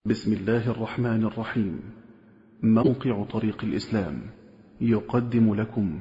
بسم الله الرحمن الرحيم. موقع طريق الإسلام يقدم لكم.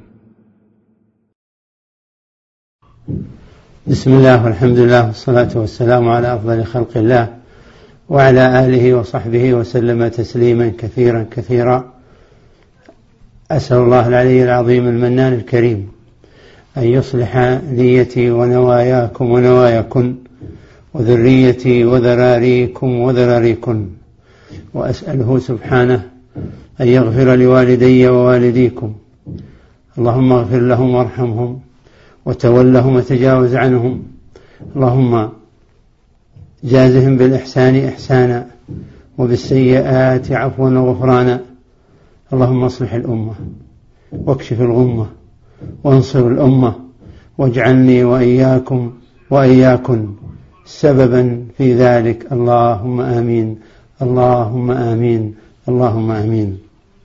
بسم الله والحمد لله والصلاة والسلام على أفضل خلق الله وعلى آله وصحبه وسلم تسليما كثيرا كثيرا. أسأل الله العلي العظيم المنان الكريم أن يصلح نيتي ونواياكم ونواياكن وذريتي وذراريكم وذراريكن، وأسأله سبحانه أن يغفر لوالدي ووالديكم. اللهم اغفر لهم وارحمهم وتولهم وتجاوز عنهم. اللهم جازهم بالإحسان إحسانا وبالسيئات عفوا وغفرانا. اللهم اصلح الأمة واكشف الغمة وانصر الأمة، واجعلني وإياكم وإياكن سببا في ذلك. اللهم آمين، اللهم آمين، اللهم آمين.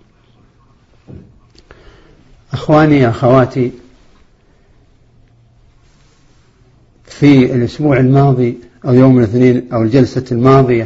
أخواني أخواتي، في الأسبوع الماضي أو يوم الاثنين أو الجلسة الماضية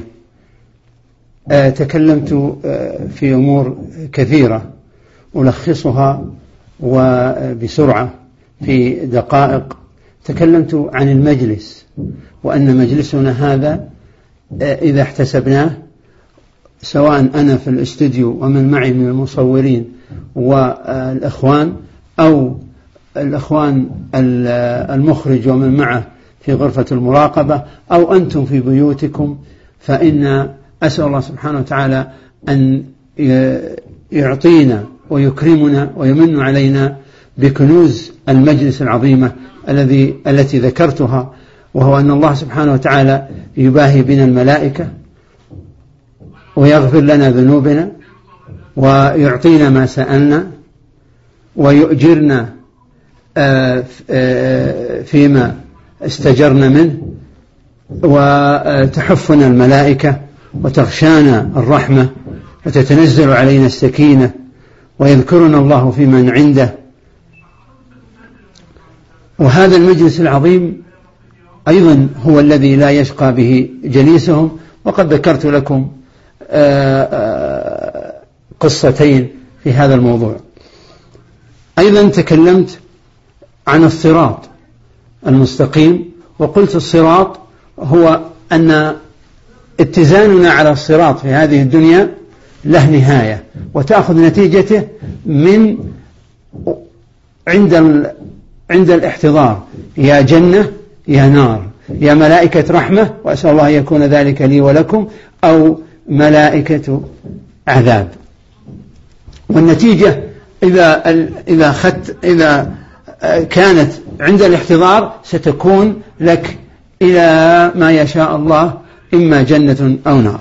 تكلمت في أمور كثيرة ألخصها وبسرعة في دقائق. تكلمت عن المجلس، وأن مجلسنا هذا إذا احتسبناه، سواء أنا في الاستوديو ومن معي من المصورين والأخوان، أو الأخوان المخرج ومن معه في غرفة المراقبة، أو أنتم في بيوتكم، فإن أسأل الله سبحانه وتعالى أن يعطينا ويكرمنا ويمن علينا بكنوز المجلس العظيمة التي ذكرتها، وهو أن الله سبحانه وتعالى يباهي بنا الملائكة ويغفر لنا ذنوبنا ويعطينا ما سألنا ويؤجرنا فيما استجرنا منه، وتحفنا الملائكة وتغشانا الرحمة وتتنزل علينا السكينة، ويذكرنا الله في من عنده. وهذا المجلس العظيم أيضا هو الذي لا يشقى به جليسهم. وقد ذكرت لكم قصتين في هذا الموضوع. أيضا تكلمت عن الصراط المستقيم، وقلت الصراط هو أن اتزاننا على الصراط في هذه الدنيا له نهاية، وتأخذ نتيجته من عند الاحتضار، يا جنة يا نار، يا ملائكة رحمة، وأسأل الله يكون ذلك لي ولكم، أو ملائكة عذاب. والنتيجة إذا كانت عند الاحتضار ستكون لك إلى ما يشاء الله، إما جنة أو نار.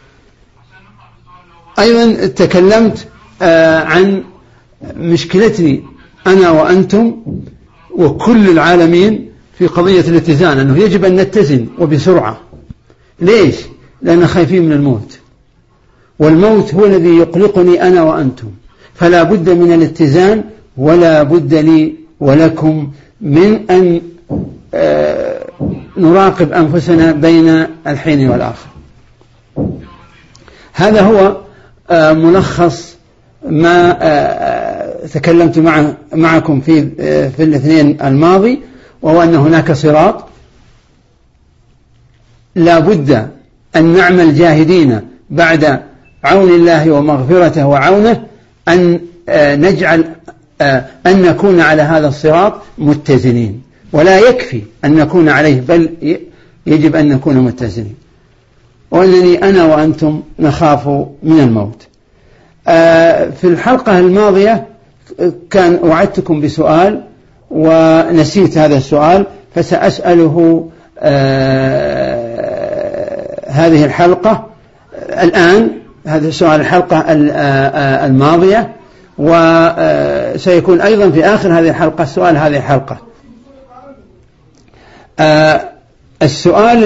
أيضا تكلمت عن مشكلتي أنا وأنتم وكل العالمين في قضية الاتزان، أنه يجب أن نتزن وبسرعة. ليش؟ لأننا خايفين من الموت، والموت هو الذي يقلقني أنا وأنتم، فلا بد من الاتزان، ولا بد لي ولكم من أن نراقب أنفسنا بين الحين والآخر. هذا هو ملخص ما تكلمت معكم في الاثنين الماضي، وهو أن هناك صراط لا بد أن نعمل جاهدين بعد عون الله ومغفرته وعونه أن نجعل أن نكون على هذا الصراط متزنين. ولا يكفي أن نكون عليه، بل يجب أن نكون متزنين. وأنني أنا وأنتم نخاف من الموت. في الحلقة الماضية كان وعدتكم بسؤال ونسيت هذا السؤال، فسأسأله هذه الحلقة الآن. هذا سؤال الحلقة الماضية، وسيكون أيضا في آخر هذه الحلقة سؤال هذه الحلقة. السؤال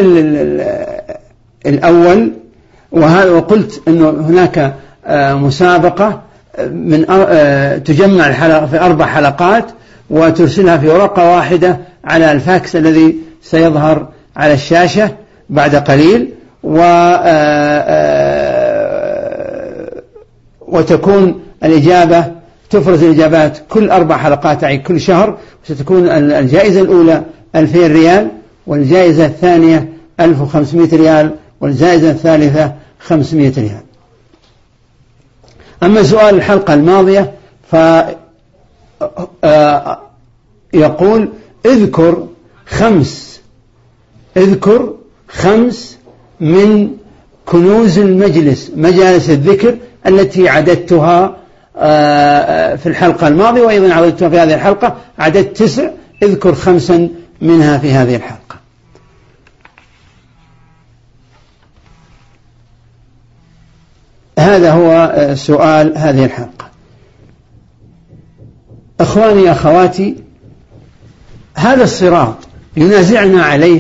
الأول، وقلت أنه هناك مسابقة تجمع الحلقة في 4 حلقات وترسلها في ورقة واحدة على الفاكس الذي سيظهر على الشاشة بعد قليل، وتكون الإجابة تفرز الإجابات كل 4 حلقات أي كل شهر، وستكون الجائزة الأولى 2000 ريال، والجائزة الثانية 1500 ريال، والجائزة الثالثة 500 ريال. أما سؤال الحلقة الماضية يقول اذكر 5 من كنوز المجلس، مجالس الذكر التي عددتها في الحلقة الماضية، وأيضا عددتها في هذه الحلقة، عددت 9، اذكر 5 منها في هذه الحلقة. هذا هو سؤال هذه الحلقة. أخواني أخواتي، هذا الصراط ينازعنا عليه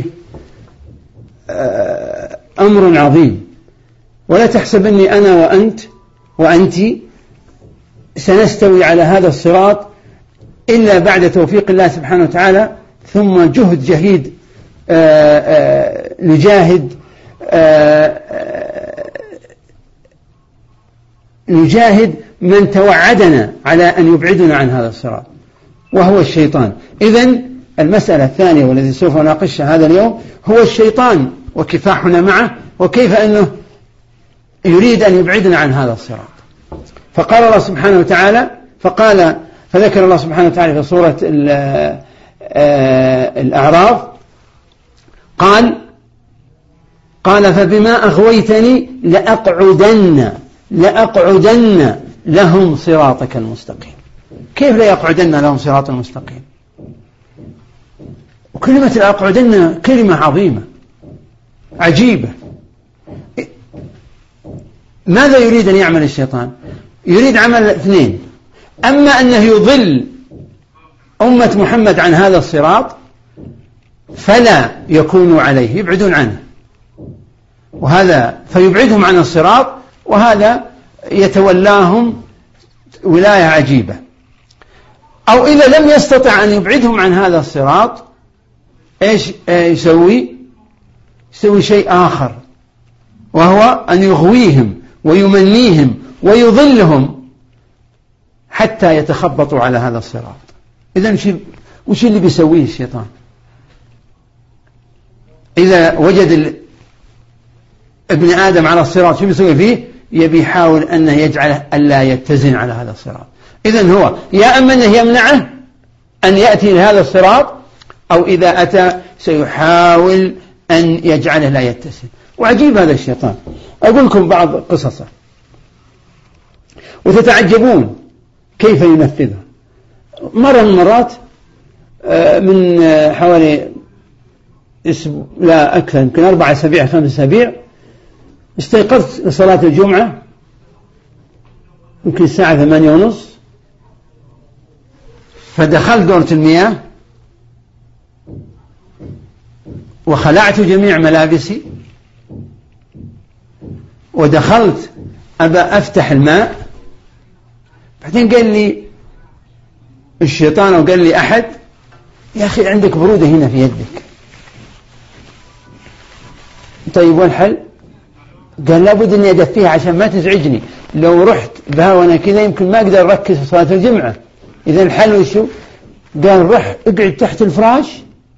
أمر عظيم، ولا تحسبني أنا وأنت وأنت سنستوي على هذا الصراط إلا بعد توفيق الله سبحانه وتعالى، ثم جهد جهيد نجاهد من توعدنا على أن يبعدنا عن هذا الصراط، وهو الشيطان. إذن المسألة الثانية والتي سوف نناقشها هذا اليوم هو الشيطان وكفاحنا معه، وكيف أنه يريد أن يبعدنا عن هذا الصراط. فقال الله سبحانه وتعالى فذكر الله سبحانه وتعالى في سورة الأعراف قال فبما أغويتني لأقعدن لهم صراطك المستقيم. كيف لا يقعدن لهم صراط المستقيم؟ وكلمة لأقعدن كلمة عظيمة عجيبة. ماذا يريد أن يعمل الشيطان؟ يريد عمل 2: أما أنه يضل أمة محمد عن هذا الصراط فلا يكونوا عليه، يبعدون عنه، وهذا فيبعدهم عن الصراط، وهذا يتولاهم ولاية عجيبة. أو إذا لم يستطع أن يبعدهم عن هذا الصراط، إيش يسوي شيء آخر، وهو أن يغويهم ويمنيهم ويضلهم حتى يتخبطوا على هذا الصراط. إذن وش اللي بيسويه الشيطان؟ إذا وجد ابن آدم على الصراط شو بيسوي فيه؟ يبي يحاول أنه يجعله ألا يتزن على هذا الصراط. إذن هو يا أما أنه يمنعه أن يأتي لهذا الصراط، أو إذا أتى سيحاول أن يجعله لا يتزن. وعجيب هذا الشيطان. أقول لكم بعض قصصه وتتعجبون كيف ينفذها. مرة من المرات من حوالي لا أكثر، يمكن 4 أسابيع 5 أسابيع، استيقظت لصلاة الجمعة يمكن الساعة 8:30، فدخلت دورة المياه وخلعت جميع ملابسي ودخلت أبى أفتح الماء. بعدين قال لي الشيطان وقال لي أحد: يا أخي عندك برودة هنا في يدك. طيب والحل؟ قال لابد أني أدفيها عشان ما تزعجني، لو رحت بها وأنا كذا يمكن ما أقدر أركز في صلاة الجمعة. إذا الحل وشو؟ قال روح اقعد تحت الفراش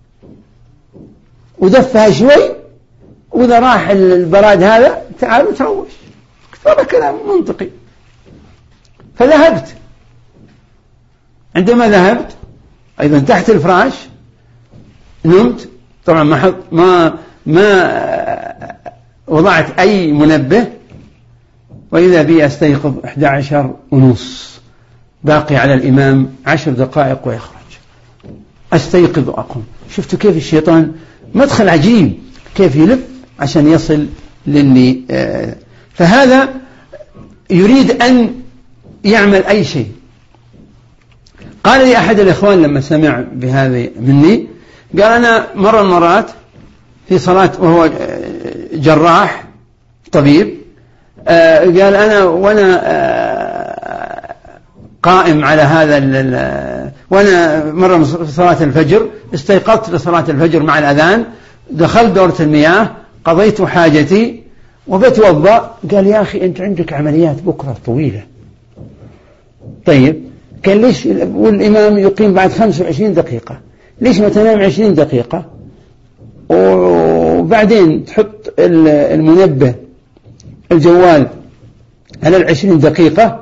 ودفها شوي، وإذا راح البراد هذا تعال وتروش. هذا كلام منطقي. فذهبت. عندما ذهبت أيضا تحت الفراش نمت. طبعا ما وضعت أي منبه، وإذا بي أستيقظ 11:30، باقي على الإمام 10 دقائق ويخرج. أستيقظ وأقوم. شفتوا كيف الشيطان مدخل عجيب، كيف يلف عشان يصل للي فهذا يريد أن يعمل أي شيء. قال لي أحد الإخوان لما سمع بهذا مني، قال أنا مرة من المرات في صلاة، وهو جراح طبيب، قال أنا وأنا قائم على هذا وأنا مرة في صلاة الفجر استيقظت لصلاة الفجر مع الأذان، دخلت دورة المياه، قضيت حاجتي وبتوضأ. قال يا أخي أنت عندك عمليات بكرة طويلة، طيب قال ليش والإمام يقيم بعد 25 دقيقة، ليش ما تنام 20 دقيقة وبعدين تحط المنبه الجوال على 20 دقيقة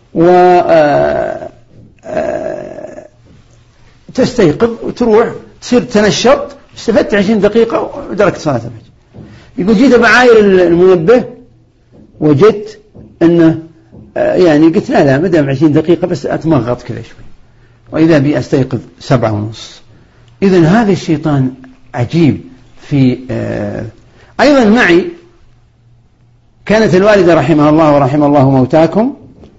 تستيقظ وتروح تصير تنشط، استفدت 20 دقيقة ودركت صلاة الفجر. يقول جيت بعاير المنبه وجدت أنه يعني قلت لا مدام 20 دقيقة بس أتمغط كذا شوي، وإذا بي أستيقظ 7:30. إذن هذا الشيطان عجيب. في أيضا معي كانت الوالدة رحمها الله ورحم الله موتاكم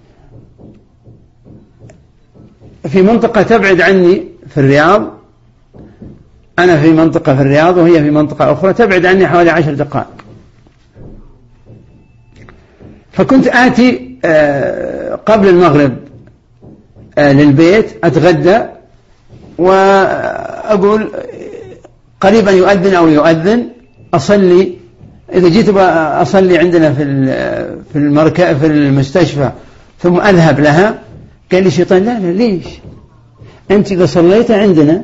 في منطقة تبعد عني في الرياض، أنا في منطقة في الرياض وهي في منطقة أخرى تبعد عني حوالي 10 دقائق. فكنت آتي قبل المغرب للبيت أتغدى وأقول قريبا يؤذن أو يؤذن أصلي. إذا جيت أصلي عندنا في المستشفى ثم أذهب لها، قال لي الشيطان لا ليش أنت إذا صليت عندنا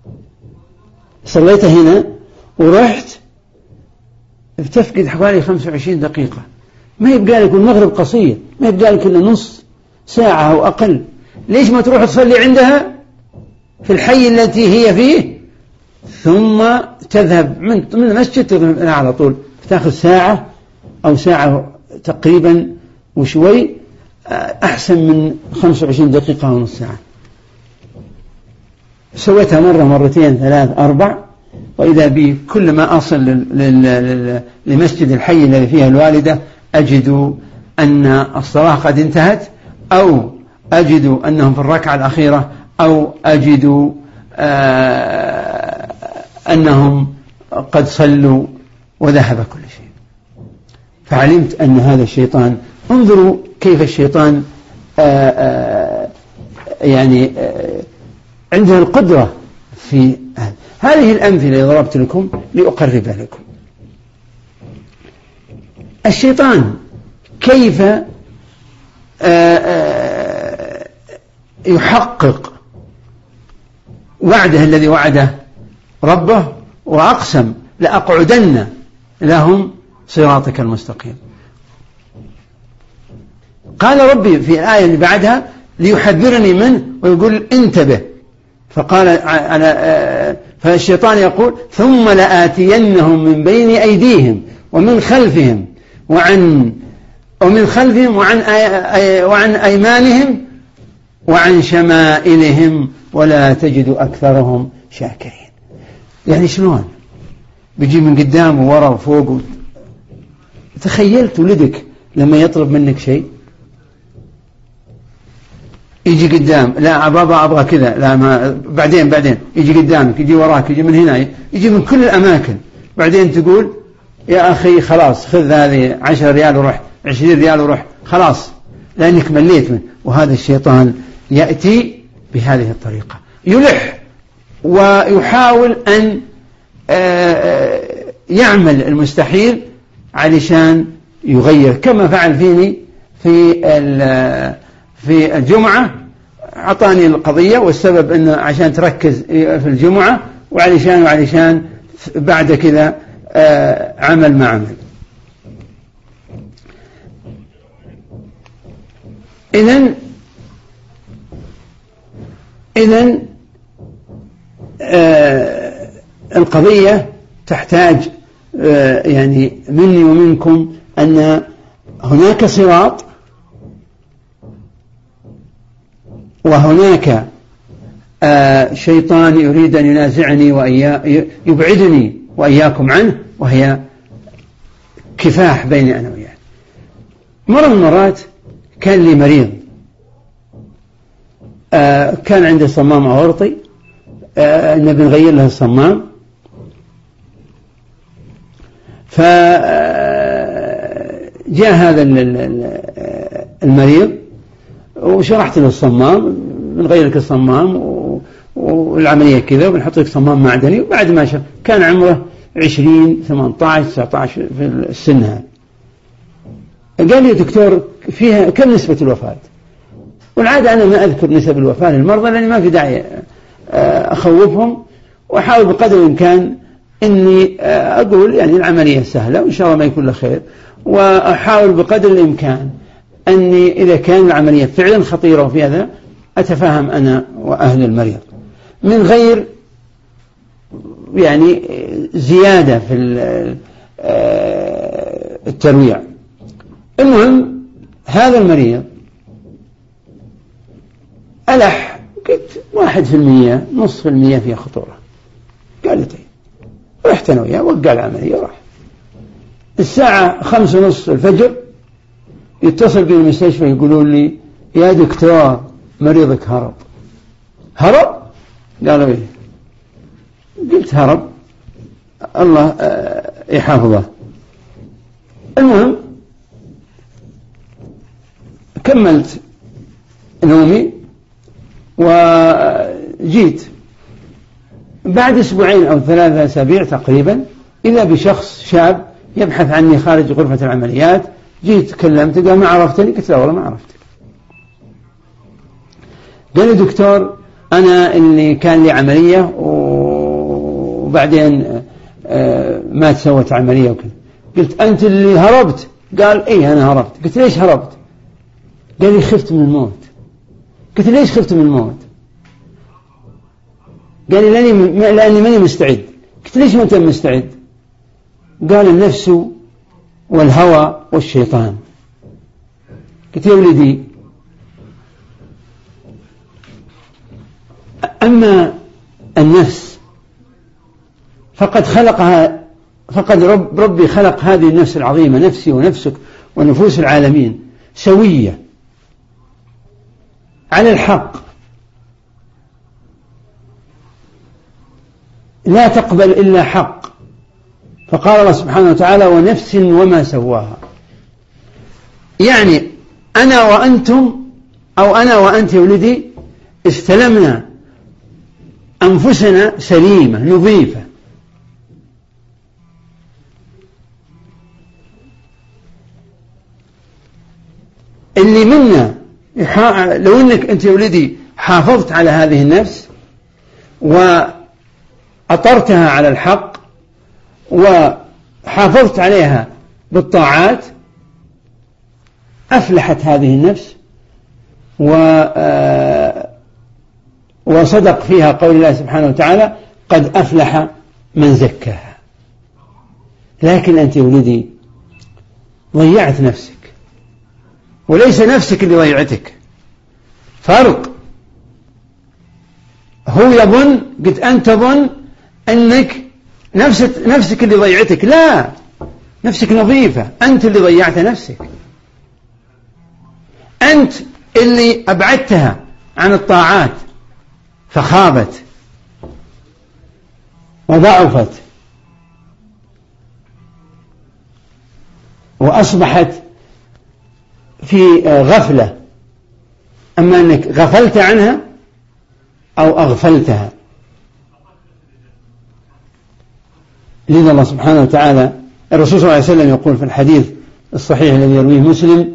صليت هنا ورحت بتفقد حوالي 25 دقيقة، ما يبقى لك المغرب قصير، ما يبقى لك إلا نص ساعة أو أقل، ليش ما تروح تصلي عندها في الحي التي هي فيه ثم تذهب من المسجد تذهب على طول، تأخذ ساعة أو ساعة تقريبا وشوي، أحسن من 25 دقيقة ونص ساعة. سويتها مرة مرتين 3 4، وإذا بي كل ما أصل لمسجد الحي الذي فيها الوالدة أجد أن الصلاة قد انتهت، أو أجد أنهم في الركعة الأخيرة، أو أجد أنهم قد صلوا وذهب كل شيء. فعلمت أن هذا الشيطان، انظروا كيف الشيطان يعني عنده القدرة في هذه الأمثلة اللي ضربت لكم لأقرب لكم. الشيطان كيف يحقق وعده الذي وعده ربه، وأقسم لأقعدن لهم صراطك المستقيم. قال ربي في الآية اللي بعدها ليحذرني منه ويقول انتبه، فقال فالشيطان يقول ثم لآتينهم من بين أيديهم ومن خلفهم وعن أيمانهم وعن شمائلهم ولا تجد أكثرهم شاكرين. يعني شلون بيجي من قدام وورا وفوق تخيلت ولدك لما يطلب منك شيء يجي قدام، لا بابا أبغى كذا، لا ما بعدين يجي قدامك، يجي وراك، يجي من هنا، يجي من كل الأماكن، بعدين تقول يا أخي خلاص خذ هذه 10 ريال وروح، 20 ريال وروح، خلاص لأنك مليت منه. وهذا الشيطان يأتي بهذه الطريقة، يلح ويحاول أن يعمل المستحيل علشان يغير، كما فعل فيني في الجمعة. أعطاني القضية والسبب أنه عشان تركز في الجمعة، وعلشان بعد كذا عمل ما عمل. إذن القضية تحتاج يعني مني ومنكم أن هناك صراط، وهناك شيطان يريد أن ينازعني يبعدني وإياكم عنه، وهي كفاح بيني أنا وياه. مرة من المرات كان لي مريض كان عنده صمام أورطي، نبي نغير له الصمام، فجاء هذا المريض وشرحت له الصمام، بنغير لك الصمام والعملية كذا، وبنحط لك صمام معدني. وبعد ما شاف كان عمره 20 18 19 في السن هذا، قال لي دكتور فيها كم نسبة الوفاة؟ والعادة أنا ما أذكر نسب الوفاة للمرضى لأني ما في داعي أخوفهم، وأحاول بقدر الإمكان أني أقول يعني العملية سهلة وإن شاء الله ما يكون له خير، وأحاول بقدر الإمكان أني إذا كان العملية فعلا خطيرة وفي هذا أتفاهم أنا وأهل المريض من غير يعني زيادة في الترويع. المهم هذا المريض ألح، قلت 1%، 0.5% فيها خطورة. قال لي طيب، رحت أنا وياه وقع العملية وراح. الساعة 5:30 الفجر يتصل بي المستشفى يقولون لي يا دكتور مريضك هرب. هرب؟ قالوا إيه؟ قلت هرب، الله يحافظه. المهم كملت نومي وجيت بعد 2 أو 3 أسابيع تقريبا إذا بشخص شاب يبحث عني خارج غرفة العمليات. جيت كلمت، قال ما عرفتني؟ قلت لا والله ما عرفتك. قال لي دكتور أنا اللي كان لي عملية وبعدين ما تسوت عملية وكذا. قلت أنت اللي هربت؟ قال إيه أنا هربت. قلت ليش هربت؟ قال لي خفت من الموت. قلت ليش خفت من الموت؟ قال لي لأني ماني مستعد. قلت ليش ما أنت مستعد؟ قال النفس والهوى والشيطان. قلت يا ولدي أما النفس فقد ربي خلق هذه النفس العظيمة، نفسي ونفسك ونفوس العالمين سوية على الحق، لا تقبل إلا حق. فقال الله سبحانه وتعالى ونفس وما سواها. يعني أنا وأنتم أو أنا وأنت يا ولدي استلمنا أنفسنا سليمة نظيفة، اللي منا لو أنك أنت يا ولدي حافظت على هذه النفس وأطرتها على الحق وحافظت عليها بالطاعات أفلحت هذه النفس وصدق فيها قول الله سبحانه وتعالى قد أفلح من زكاها. لكن أنت يا ولدي ضيعت نفسك، وليس نفسك اللي ضيعتك، فرق. هو يظن، قلت أنت تظن أنك نفسك اللي ضيعتك، لا، نفسك نظيفة، أنت اللي ضيعت نفسك، أنت اللي أبعدتها عن الطاعات فخابت وضعفت وأصبحت في غفلة، أما أنك غفلت عنها أو أغفلتها. لذا الله سبحانه وتعالى الرسول صلى الله عليه وسلم يقول في الحديث الصحيح الذي يرويه مسلم،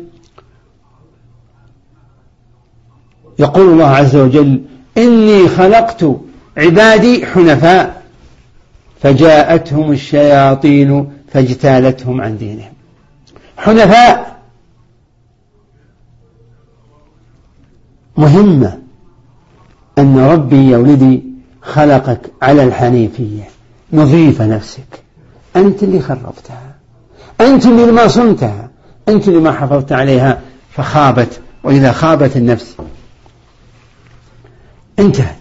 يقول الله عز وجل إني خلقت عبادي حنفاء فجاءتهم الشياطين فاجتالتهم عن دينهم. حنفاء مهمة، أن ربي يا ولدي خلقك على الحنيفية، نظيفة نفسك، أنت اللي خربتها، أنت اللي ما صنتها، أنت اللي ما حافظت عليها فخابت، وإذا خابت النفس انتهت.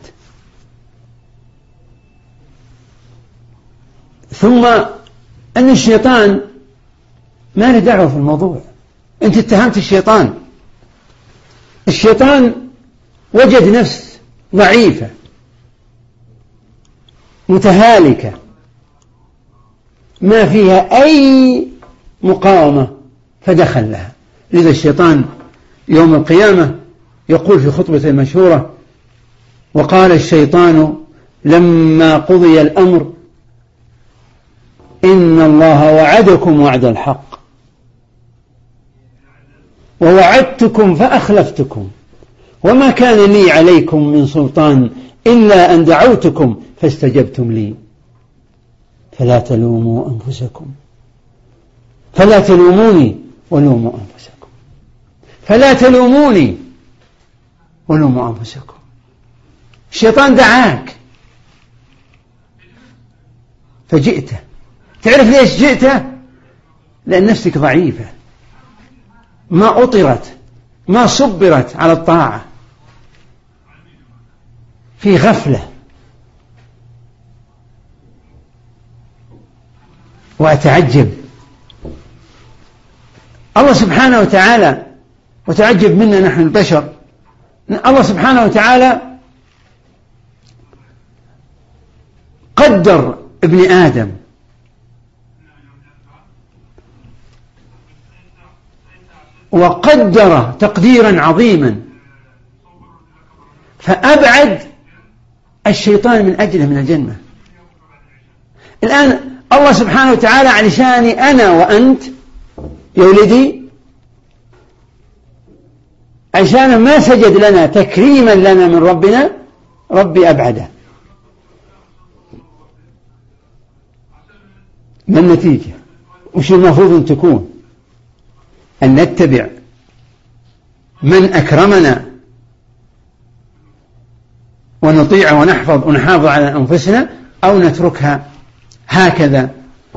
ثم أن الشيطان ما له دعوة في الموضوع، أنت اتهمت الشيطان. الشيطان وجد نفس ضعيفة متهالكة ما فيها أي مقاومة فدخل لها. لذا الشيطان يوم القيامة يقول في خطبة مشهورة وقال الشيطان لما قضي الأمر إن الله وعدكم وعد الحق ووعدتكم فأخلفتكم وما كان لي عليكم من سلطان إلا أن دعوتكم فاستجبتم لي فلا تلوموا أنفسكم فلا تلوموني ولوموا أنفسكم فلا تلوموني ولوموا أنفسكم. الشيطان دعاك فجئته. تعرف ليش جئته؟ لأن نفسك ضعيفة، ما أطرت، ما صبرت على الطاعة، في غفلة. وأتعجب الله سبحانه وتعالى، وتعجب منا نحن البشر، الله سبحانه وتعالى قدر ابن آدم وقدر تقديرا عظيما، فأبعد الشيطان من أجله من الجنة. الآن الله سبحانه وتعالى علشاني أنا وأنت يا ولدي، عشان ما سجد لنا تكريما لنا من ربنا، ربي أبعده. ما النتيجة؟ وش المفروض أن تكون؟ أن نتبع من أكرمنا ونطيع ونحافظ على أنفسنا، أو نتركها هكذا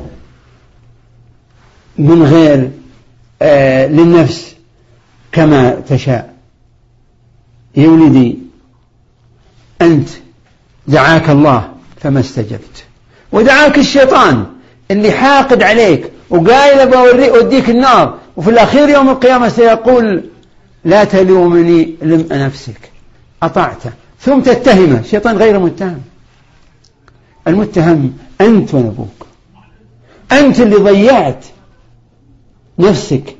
من غير للنفس كما تشاء. يا ولدي أنت دعاك الله فما استجبت، ودعاك الشيطان اللي حاقد عليك وقايل أوديك النار، وفي الأخير يوم القيامة سيقول لا تلومني لم نفسك، أطعته، ثم تتهمه. الشيطان غير متهم، المتهم أنت ونبوك، أنت اللي ضيعت نفسك،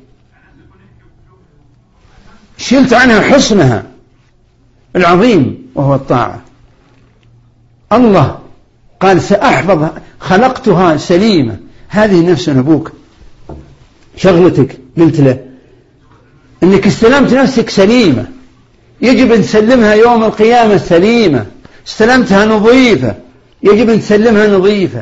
شلت عنها حصنها العظيم وهو الطاعة. الله قال سأحفظ، خلقتها سليمة، هذه نفس نبوك. شغلتك قلت له إنك استلمت نفسك سليمة، يجب أن تسلمها يوم القيامة سليمة. استلمتها نظيفة، يجب أن تسلمها نظيفة.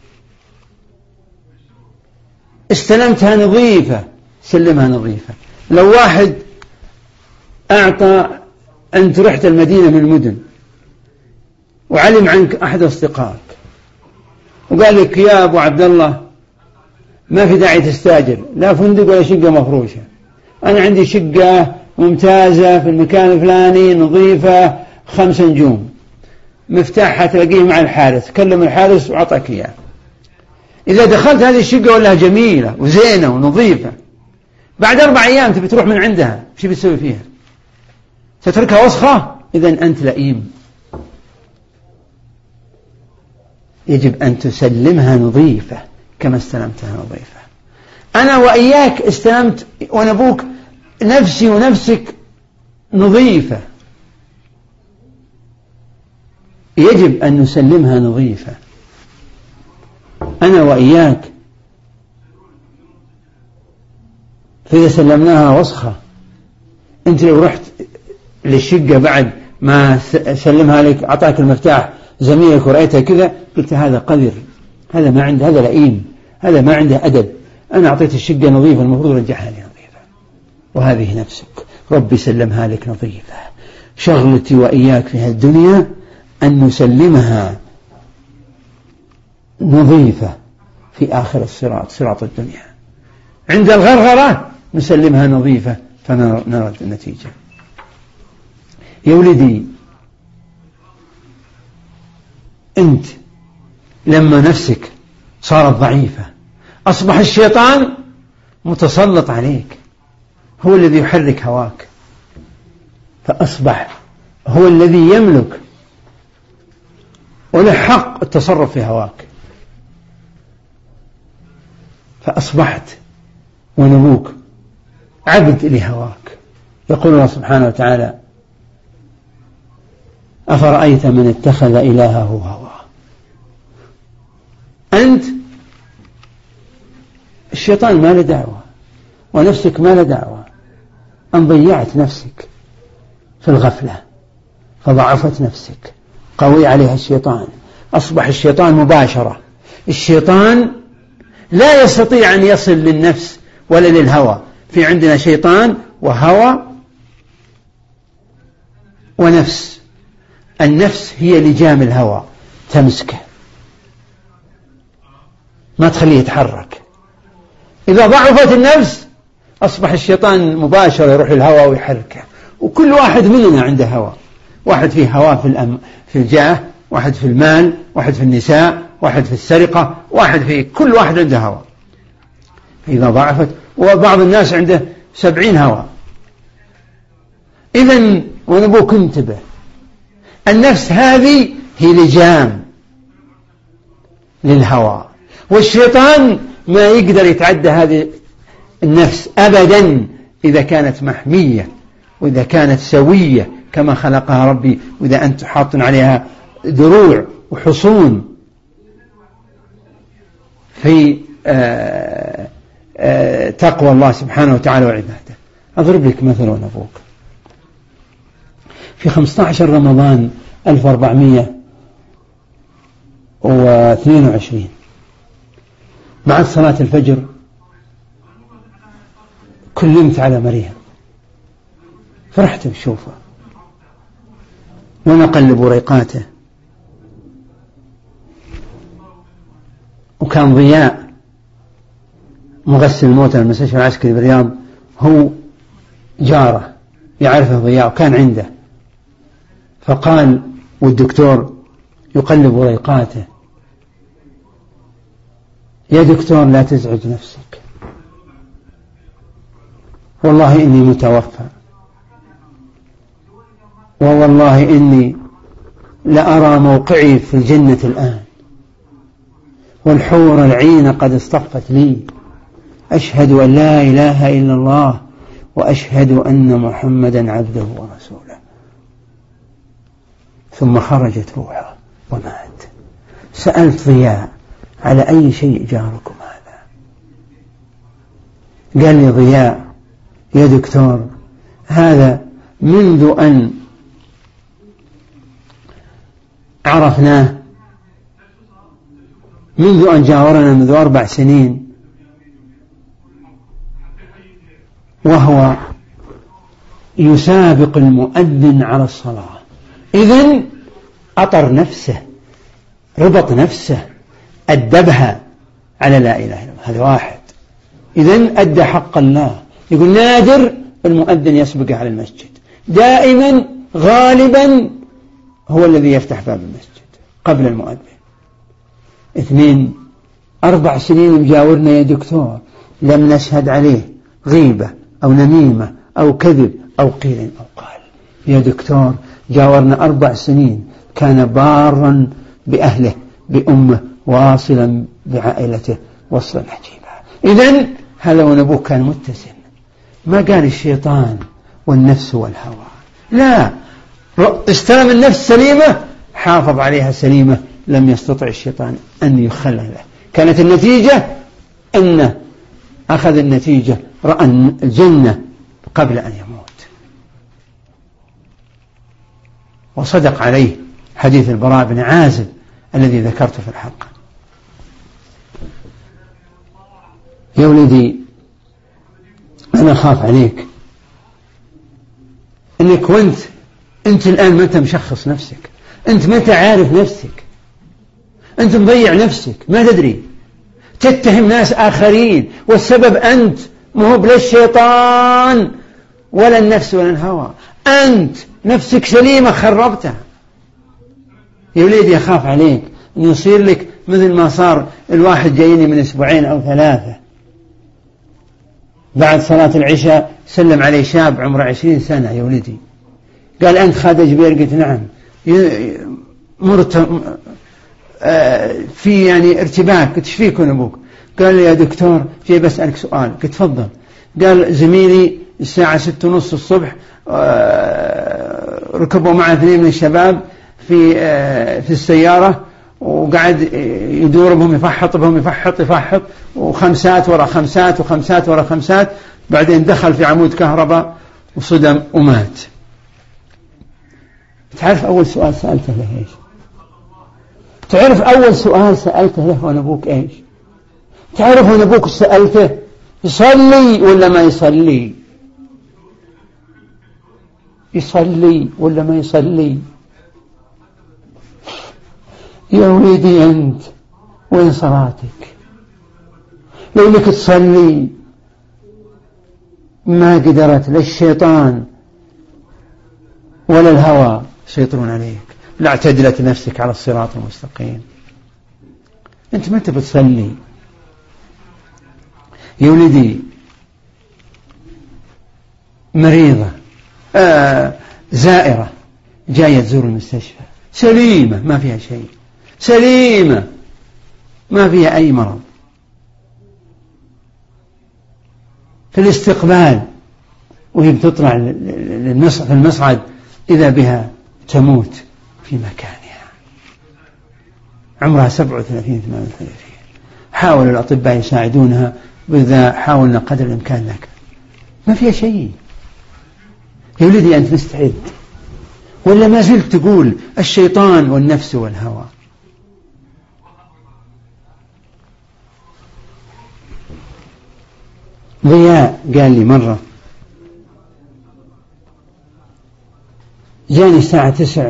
استلمتها نظيفة، سلمها نظيفة. لو واحد أعطى، أنت رحت المدينة من المدن وعلم عنك أحد أصدقائك وقال لك يا أبو عبد الله ما في داعي تستاجر لا فندق ولا شقة مفروشة، أنا عندي شقة ممتازة في المكان الفلاني نظيفة 5 نجوم، مفتاحها تلاقيه مع الحارس، كلم الحارس وعطاك إياه. إذا دخلت هذه الشقة ولا جميلة وزينة ونظيفة، بعد 4 أيام تبي تروح من عندها، وش بتسوي فيها؟ تتركها وسخة؟ إذن أنت لئيم. يجب أن تسلمها نظيفة كما استلمتها نظيفة. أنا وإياك استلمت ونبوك نفسي ونفسك نظيفة، يجب أن نسلمها نظيفة. أنا وإياك فإذا سلمناها وسخة، أنت لو رحت للشقة بعد ما سلمها لك أعطاك المفتاح زميلك ورأيتها كذا، قلت هذا قذر، هذا ما عنده، هذا لئيم، هذا ما عنده أدب. أنا أعطيت الشقة نظيفة، المفروض رجعها لي نظيفة. وهذه نفسك، ربي سلمها لك نظيفة. شغلتي وإياك في هالدنيا أن نسلمها نظيفة في آخر الصراط، صراط الدنيا. عند الغرغرة نسلمها نظيفة فنرى النتيجة. يا ولدي أنت لما نفسك صارت ضعيفة أصبح الشيطان متسلط عليك، هو الذي يحرك هواك، فأصبح هو الذي يملك وله حق التصرف في هواك، فأصبحت ونبوك عبد لهواك. يقول الله سبحانه وتعالى أفرأيت من اتخذ إلهه هواه. أنت الشيطان ما له دعوة، ونفسك ما له دعوة، أن ضيعت نفسك في الغفلة فضعفت نفسك، قوي عليها الشيطان، أصبح الشيطان مباشرة. الشيطان لا يستطيع أن يصل للنفس ولا للهوى. في عندنا شيطان وهوى ونفس. النفس هي لجام الهوى، تمسكه ما تخليه يتحرك. إذا ضعفت النفس أصبح الشيطان مباشرة يروح للهوى ويحركه. وكل واحد مننا عنده هوى، واحد فيه هوى في الجاه، واحد في المال، واحد في النساء، واحد في السرقة، واحد في كل واحد عنده هوى. إذا ضعفت، وبعض الناس عنده 70 هوى. إذن ونبوك انتبه، النفس هذه هي لجام للهوى، والشيطان ما يقدر يتعدى هذه النفس أبدا إذا كانت محمية وإذا كانت سوية كما خلقها ربي، وإذا أنت حاط عليها دروع وحصون في تقوى الله سبحانه وتعالى وعباده. أضرب لك مثل ونبوك. في 15 رمضان 1422 بعد صلاة الفجر كلمت على مريم، فرحت بشوفه وأنا أقلب وريقاته، وكان ضياء مغسل الموتى المستشفى العسكري بالرياض هو جاره يعرفه ضياء وكان عنده، فقال والدكتور يقلب ريقاته: يا دكتور لا تزعج نفسك، والله إني متوفى، ووالله إني لأرى موقعي في الجنة الآن، والحور العين قد اصطفت لي، أشهد أن لا إله إلا الله وأشهد أن محمدا عبده ورسوله. ثم خرجت روحه ومات. سألت ضياء: على أي شيء جاركم هذا؟ قال لي ضياء: يا دكتور هذا منذ أن عرفناه، منذ أن جاورنا منذ 4 سنين، وهو يسابق المؤذن على الصلاة. إذن أطر نفسه، ربط نفسه، أدبها على لا إله إلا الله. هذا واحد. إذن أدى حق الله. يقول نادر المؤذن يسبق على المسجد، دائما غالبا هو الذي يفتح باب المسجد قبل المؤذن. 2 4 سنين مجاورنا يا دكتور، لم نشهد عليه غيبة أو نميمة أو كذب أو قيل أو قال. يا دكتور جاورنا 4 سنين، كان بارا بأهله بأمه، واصلا بعائلته وصلا عجيبا. إذن هذا ونبوك كان متسم، ما قال الشيطان والنفس والهوى، لا، استلم النفس سليمة، حافظ عليها سليمة، لم يستطع الشيطان أن يخلله. كانت النتيجة أن أخذ النتيجة، رأى الجنة قبل أن يموت. وصدق عليه حديث البراء بن عازب الذي ذكرته في الحلقة. يا ولدي أنا أخاف عليك أنك أنت الآن متى مشخص نفسك، أنت متى عارف نفسك، أنت مضيع نفسك ما تدري، تتهم ناس آخرين، والسبب أنت، ما هو بلا الشيطان ولا النفس ولا الهوى، أنت نفسك سليمة خربتها. يا وليدي أخاف عليك أن يصير لك مثل ما صار الواحد جايني من 2 أو 3 بعد صلاة العشاء، سلم عليه شاب عمره 20 سنة. يا ولدي قال أنت خادج بير؟ قلت نعم. في يعني ارتباك. قلت ايش فيكم أبوك؟ قال لي يا دكتور جاي بسألك سؤال. قلت تفضل. قال زميلي الساعة 6:30 الصبح ركبوا معه 2 من الشباب في السيارة، وقعد يدور بهم، يفحط بهم، يفحط، وخمسات ورا خمسات وخمسات ورا خمسات، بعدين دخل في عمود كهرباء وصدم ومات. تعرف أول سؤال سألته له إيش؟ تعرف أول سؤال سألته له وأنا أبوك إيش؟ تعرف وأنا أبوك سألته يصلي ولا ما يصلي؟ يصلي ولا ما يصلي؟ يا وليدي أنت وين صلاتك؟ لو لك تصلي ما قدرت لا الشيطان ولا الهوى يسيطرون عليك، لا اعتدلت نفسك على الصراط المستقيم. أنت ما تبي تصلي يا ولدي. مريضة زائرة جاية تزور المستشفى سليمة ما فيها شيء، سليمة ما فيها أي مرض، في الاستقبال وهي بتطلع في المصعد إذا بها تموت في مكانها، عمرها 37-38. حاول الأطباء يساعدونها، وإذا حاولنا قدر الإمكان لك ما فيها شيء. يا ولدي أنت مستعد ولا ما زلت تقول الشيطان والنفس والهوى؟ ضياء قال لي مرة جاني الساعة 9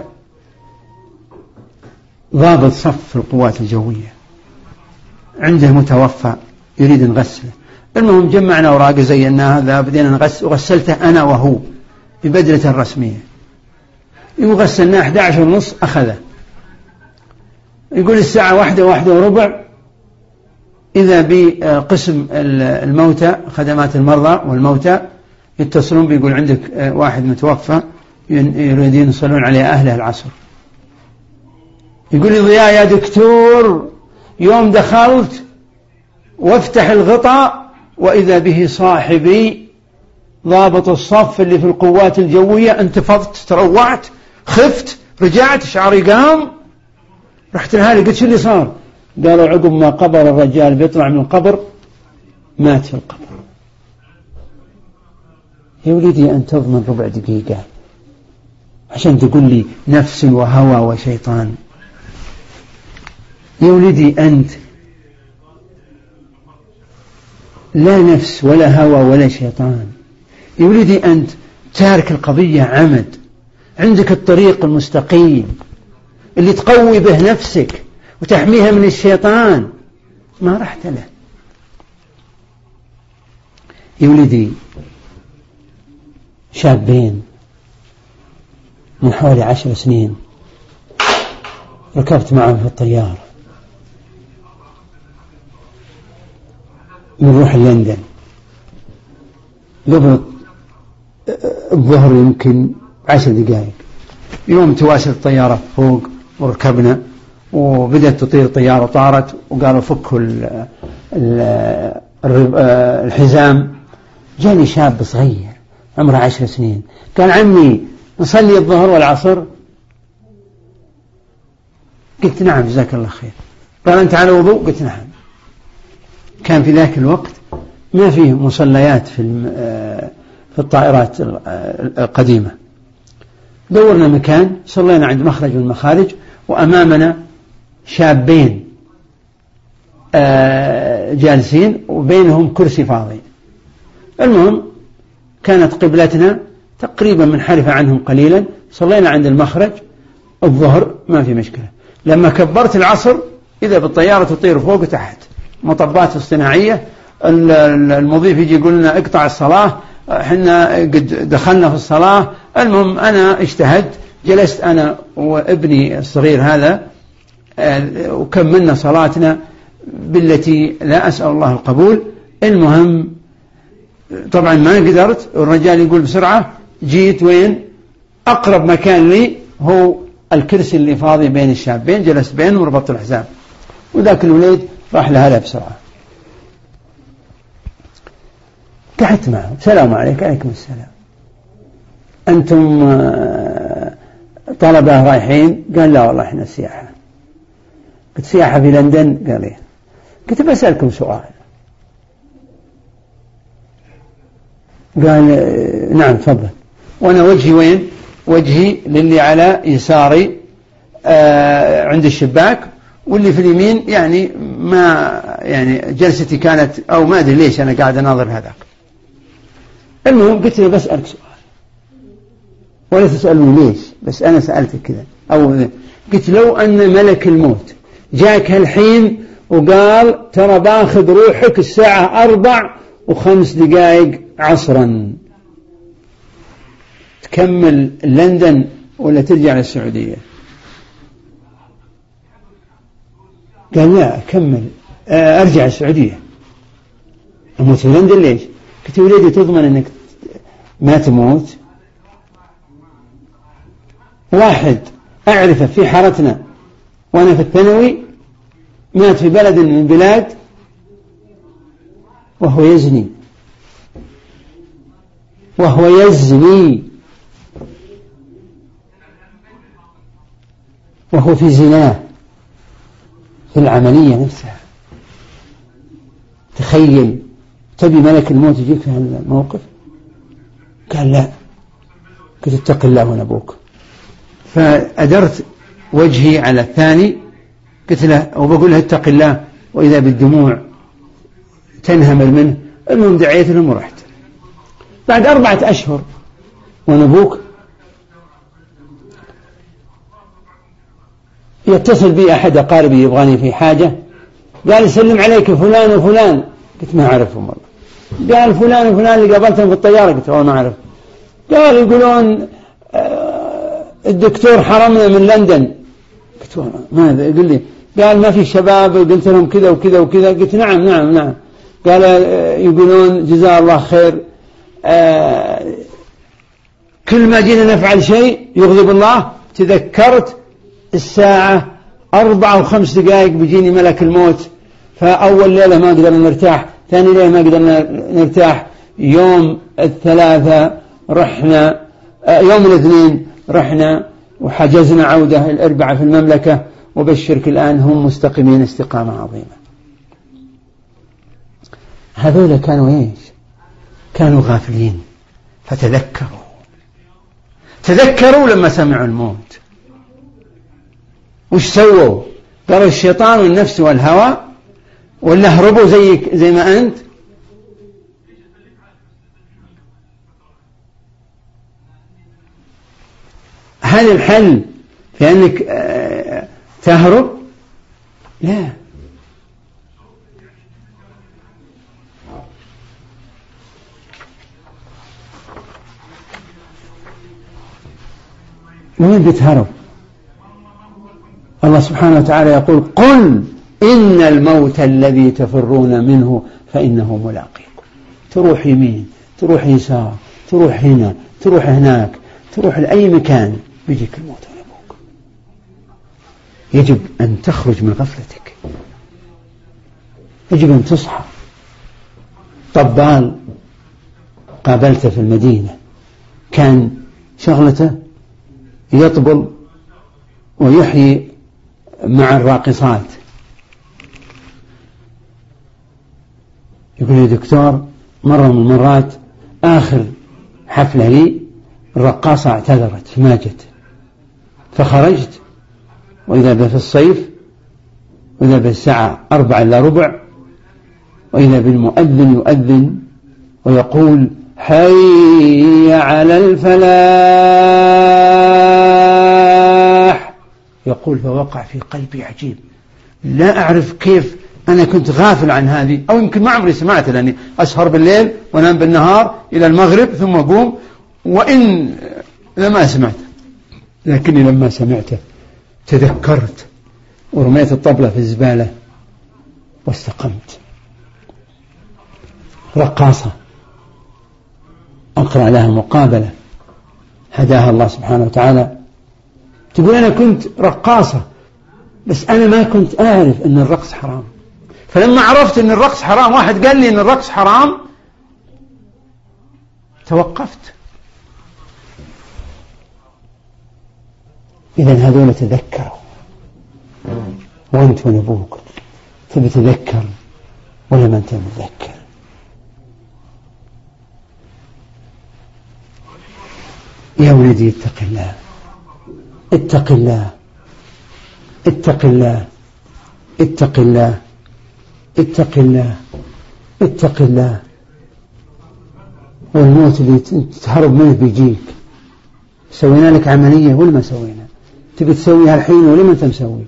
ضابط صف في القوات الجوية عنده متوفى يريد نغسله. المهم جمعنا أوراق زيناها هذا بدينا نغسل، وغسلته أنا وهو ببدلة رسمية. يغسلنا 11:30 أخذه. يقول الساعة 1:15 إذا بقسم الموتى خدمات المرضى والموتى يتصلون بيقول عندك واحد متوفى يريدين يصلون عليه أهله العصر. يقول لي ضياء يا دكتور يوم دخلت وافتح الغطاء وإذا به صاحبي ضابط الصف اللي في القوات الجوية، انتفضت تروعت خفت رجعت شعري قام، رحت لهالي قلت شو اللي صار؟ قالوا عقب ما قبر الرجال بيطلع من القبر مات في القبر. يا وليدي أن تضمن ربع دقيقة عشان تقول لي نفس وهوى وشيطان؟ يا وليدي أنت لا نفس ولا هوى ولا شيطان. يا وليدي أنت تارك القضية عمد، عندك الطريق المستقيم اللي تقوي به نفسك وتحميها من الشيطان، ما رحت له. يا ولدي شابين من حوالي 10 سنين ركبت معهم في الطيارة بنروح لندن قبل الظهر يمكن 10 دقائق. يوم تواسد الطيارة فوق وركبنا وبدأت تطير الطيارة، طارت وقالوا فكوا الحزام. جاني شاب صغير عمره 10 سنين قال عمي نصلي الظهر والعصر؟ قلت نعم جزاك الله خير. قال أنت على وضوء؟ قلت نعم. كان في ذاك الوقت ما فيه مصليات في الطائرات القديمة. دورنا مكان صلينا عند مخرج من المخارج وأمامنا شابين جالسين وبينهم كرسي فاضي. المهم كانت قبلتنا تقريبا منحرفة عنهم قليلا. صلينا عند المخرج الظهر ما في مشكلة. لما كبرت العصر إذا بالطيارة تطير فوق وتحت، مطبات اصطناعية. المضيف يجي يقول لنا اقطع الصلاة، احنا قد دخلنا في الصلاة. المهم أنا اجتهدت، جلست أنا وابني الصغير هذا وكملنا صلاتنا بالتي لا أسأل الله القبول. المهم طبعا ما قدرت، والرجال يقول بسرعة جيت وين أقرب مكان لي هو الكرسي اللي فاضي بين الشابين، جلست بينهم وربطت الحزام، وذاك الوليد راح لهلا بسرعة. قعدت معه السلام عليك. عليكم السلام. أنتم طلبة رايحين؟ قال لا والله إحنا سياحة. قلت سياحة في لندن؟ قال إيه. قلت بسألكم سؤال. قال نعم تفضل. وأنا وجهي وين؟ وجهي للي على يساري عند الشباك، واللي في اليمين يعني ما يعني جلستي كانت أو ما أدري ليش أنا قاعد أناظر هذاك. المهم قلت له بسألك سؤال ولا تسألني ليش، بس أنا سألتك كذا. أو قلت لو أن ملك الموت جاك هالحين وقال ترى باخذ روحك الساعة 4:05 عصرا، تكمل لندن ولا ترجع للسعودية؟ قال لا أكمل، أرجع السعودية، أموت في لندن ليش؟ قلت وليدي تضمن أنك ما تموت؟ واحد أعرفه في حارتنا وأنا في الثانوي مات في بلد من البلاد وهو يزني وهو في زناه في العملية نفسها. تخيل، تبي ملك الموت يجيك في هذا الموقف؟ قال لا. قلت اتق الله وانا ابوك. فأدرت وجهي على الثاني، قلت له وبقول له اتق الله، وإذا بالدموع تنهمر منه. المهم دعيت لهم ورحت. بعد 4 أشهر وانا ابوك يتصل بي أحد أقاربي يبغاني في حاجة، قال يسلم عليك فلان وفلان. قلت ما أعرفهم والله. قال فلان وفلان اللي قابلتهم في الطيارة. قلت والله ما أعرف. قال يقولون الدكتور حرمنا من لندن. قلت والله ماذا؟ يقول لي قال ما في شباب، قلت لهم كذا وكذا وكذا. قلت نعم. قال يقولون جزاه الله خير، كل ما جينا نفعل شيء يغضب الله. تذكرت الساعة 4:05 بيجيني ملك الموت، فأول ليلة ما قدرنا نرتاح، ثاني ليلة ما قدرنا نرتاح، يوم الثلاثاء رحنا، يوم الاثنين رحنا وحجزنا عودة الأربعاء في المملكة، وبشرك الآن هم مستقيمين استقامة عظيمة. هذول كانوا إيش؟ كانوا غافلين، فتذكروا لما سمعوا الموت. وش سووا؟ قالوا الشيطان والنفس والهوى، ولا هربوا زي ما أنت. هل الحل في أنك تهرب؟ لا. وين بتهرب؟ الله سبحانه وتعالى يقول قل إن الموت الذي تفرون منه فإنه ملاقيكم. تروح يمين، تروح يسار، تروح هنا، تروح هناك، تروح لأي مكان بيجيك الموت ويبوك. يجب أن تخرج من غفلتك، يجب أن تصحى. طبال قابلته في المدينة كان شغلته يطبل ويحيي مع الراقصات. يقول لي دكتور مرة من المرات آخر حفلة لي الرقاصة اعتذرت ما جت، فخرجت وإذا في الصيف، وإذا بالساعة 4:45، وإذا بالمؤذن يؤذن ويقول حي على الفلاح. يقول فوقع في قلبي عجيب، لا أعرف كيف أنا كنت غافل عن هذه، أو يمكن ما عمري سمعت، لأني أسهر بالليل وأنام بالنهار إلى المغرب ثم أقوم، وإن لما سمعت، لكني لما سمعته تذكرت ورميت الطبلة في الزبالة واستقمت. رقاصة أقرأ لها مقابلة هداها الله سبحانه وتعالى، تقول أنا كنت رقاصة بس أنا ما كنت أعرف أن الرقص حرام، فلما عرفت أن الرقص حرام، واحد قال لي أن الرقص حرام، توقفت. إذن هذول تذكروا، وأنت ونبوك تبي تذكر ولا ما أنت متذكر؟ يا ولدي اتق الله، اتق الله، اتق الله، اتق الله، اتق الله، اتق الله، والموت اللي تهرب منه بيجيك. سوينا لك عملية ولا ما سوينا؟ تبي تسويها الحين ولا ما انت مسوي؟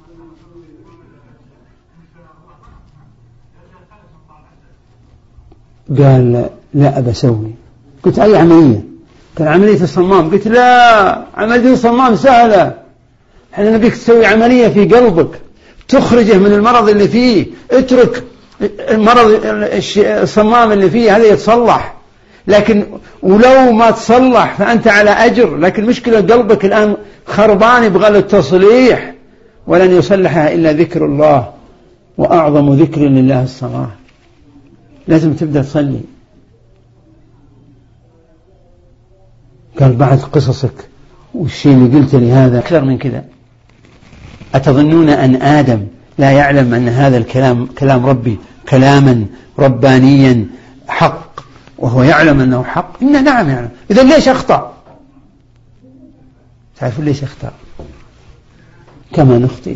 قال لا بسوي. قلت أي عملية؟ قال عملية الصمام. قلت لا، عملية الصمام سهلة، احنا نبيك تسوي عملية في قلبك تخرجه من المرض اللي فيه. اترك المرض الصمام اللي فيه هذا يتصلح، لكن ولو ما تصلح فأنت على أجر، لكن مشكلة قلبك الآن خربان يبغى له التصليح، ولن يصلحها إلا ذكر الله، وأعظم ذكر لله الصلاة. لازم تبدأ تصلي. قال بعد قصصك والشيء اللي قلت لي هذا أكثر من كذا، أتظنون أن آدم لا يعلم أن هذا الكلام كلام ربي، كلاما ربانيا حق، وهو يعلم أنه حق؟ إنه نعم يعلم. إذا ليش أخطأ؟ تعرفون ليش أخطأ؟ كما نخطئ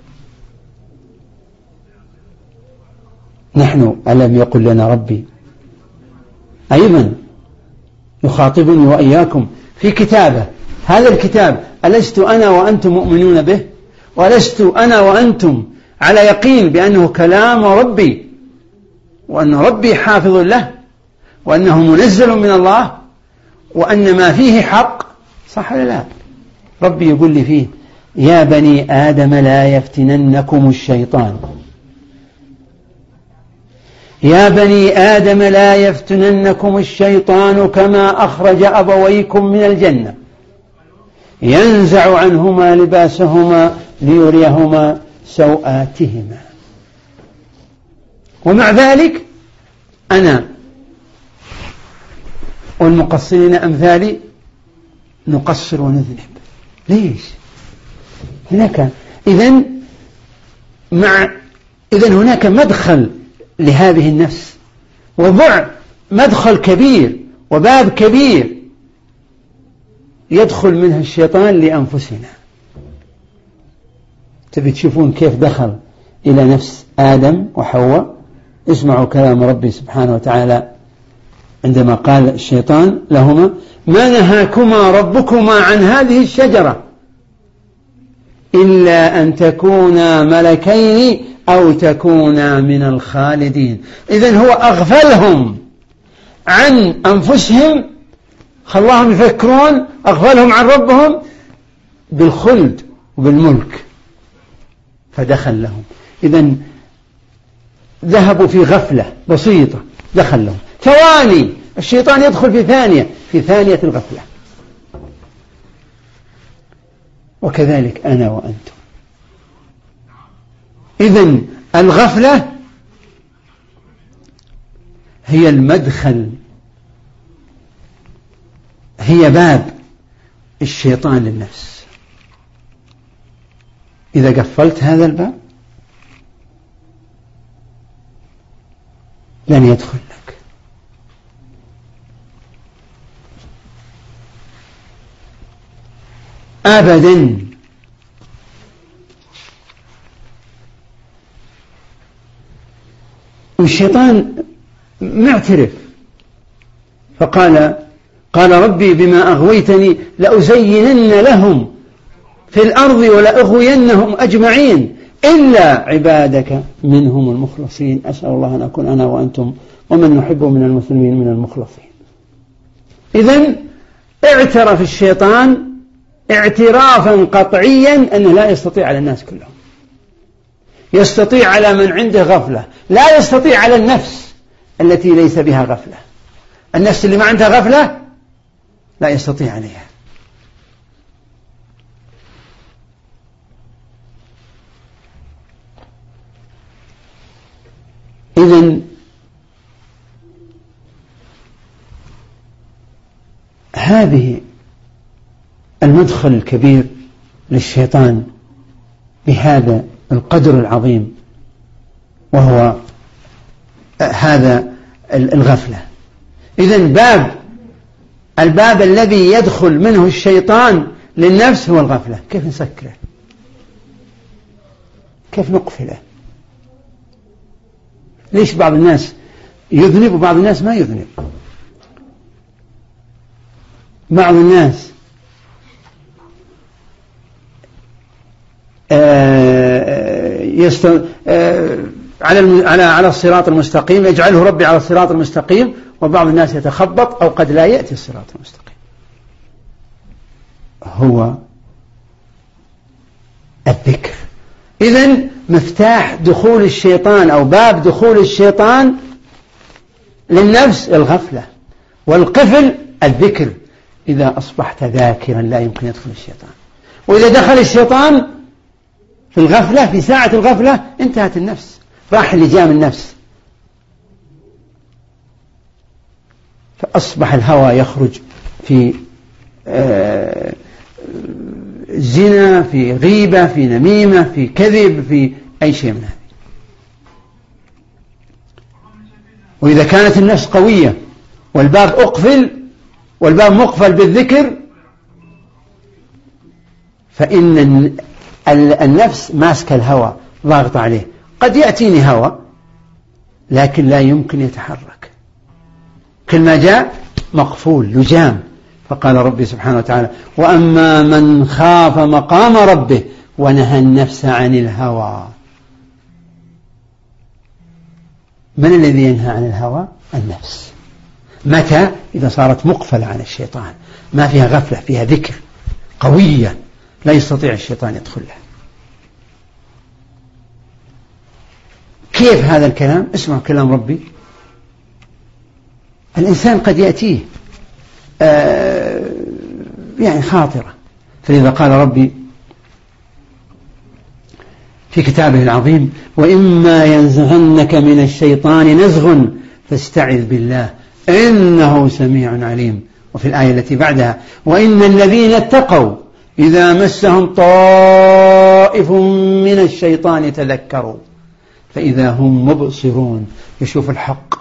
نحن ألم يقل لنا ربي أيضا يخاطبني وإياكم في كتابه، هذا الكتاب ألست أنا وأنتم مؤمنون به؟ ولست أنا وأنتم على يقين بأنه كلام ربي، وأن ربي حافظ له، وأنه منزل من الله، وأن ما فيه حق؟ صح ولا لا؟ ربي يقول لي فيه يا بني آدم لا يفتننكم الشيطان، يا بني آدم لا يفتننكم الشيطان كما أخرج أبويكم من الجنة ينزع عنهما لباسهما ليريهما سوآتهما. ومع ذلك أنا والمقصرين أمثالي نقصر ونذنب. ليش؟ هناك إذن هناك مدخل لهذه النفس، وضع مدخل كبير وباب كبير يدخل منها الشيطان لأنفسنا. تبي تشوفون كيف دخل إلى نفس آدم وحواء؟ اسمعوا كلام ربي سبحانه وتعالى عندما قال الشيطان لهما ما نهاكما ربكما عن هذه الشجرة إلا أن تكونا ملكين أو تكونا من الخالدين. إذن هو أغفلهم عن أنفسهم، خلاهم يفكرون، أغفلهم عن ربهم بالخلد وبالملك فدخل لهم. إذن ذهبوا في غفلة بسيطة، دخل لهم ثواني، الشيطان يدخل في ثانية الغفلة. وكذلك أنا وأنتم. إذن الغفلة هي المدخل، هي باب الشيطان للنفس. إذا قفلت هذا الباب لن يدخل لك. أبدا. والشيطان معترف فقال ربي بما أغويتني لأزينن لهم في الأرض ولأغوينهم أجمعين إلا عبادك منهم المخلصين. أسأل الله أن أكون أنا وأنتم ومن نحب من المسلمين من المخلصين. إذن اعترف الشيطان اعترافا قطعيا أنه لا يستطيع على الناس كلهم، يستطيع على من عنده غفلة، لا يستطيع على النفس التي ليس بها غفلة. النفس اللي ما عندها غفلة لا يستطيع عليها. إذن هذه المدخل الكبير للشيطان بهذا القدر العظيم، وهو هذا الغفلة. إذن باب الباب الذي يدخل منه الشيطان للنفس هو الغفلة. كيف نسكره؟ كيف نقفله؟ ليش بعض الناس يذنب وبعض الناس ما يذنب؟ بعض الناس على الصراط المستقيم، يجعله ربي على الصراط المستقيم، وبعض الناس يتخبط أو قد لا يأتي الصراط المستقيم. هو الذكر. إذن مفتاح دخول الشيطان أو باب دخول الشيطان للنفس الغفلة، والقفل الذكر. إذا أصبحت ذاكرا لا يمكن يدخل الشيطان، وإذا دخل الشيطان في الغفلة، في ساعة الغفلة، انتهت النفس، راح لجام النفس، فأصبح الهوى يخرج في زنا، في غيبة، في نميمة، في كذب، في أي شيء من هذا. وإذا كانت النفس قوية والباب أقفل والباب مقفل بالذكر، فإن النفس ماسك الهوى ضاغط عليه. قد يأتيني هوى لكن لا يمكن يتحرك، كل ما جاء مقفول لجام. فقال ربي سبحانه وتعالى: وأما من خاف مقام ربه ونهى النفس عن الهوى. من الذي ينهى عن الهوى؟ النفس. متى؟ إذا صارت مقفلة عن الشيطان، ما فيها غفلة، فيها ذكر قوية لا يستطيع الشيطان يدخلها. كيف هذا الكلام؟ اسمع كلام ربي. الإنسان قد يأتيه يعني خاطرة، فلذا قال ربي في كتابه العظيم: وإما ينزغنك من الشيطان نزغ فاستعذ بالله إنه سميع عليم. وفي الآية التي بعدها: وإن الذين اتقوا إذا مسهم طائف من الشيطان تذكروا فإذا هم مبصرون. يشوف الحق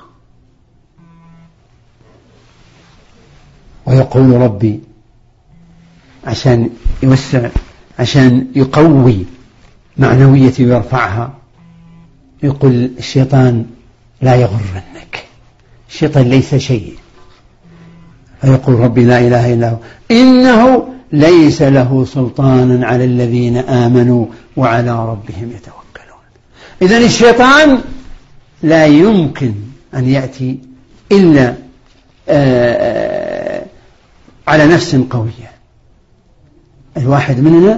ويقول ربي عشان يوسع، عشان يقوي معنويتي ويرفعها، يقول الشيطان لا يغرنك، الشيطان ليس شيء. فيقول ربي لا إله إلا هو إنه ليس له سلطان على الذين آمنوا وعلى ربهم يتوكلون. إذن الشيطان لا يمكن أن يأتي إلا على نفس قوية. الواحد مننا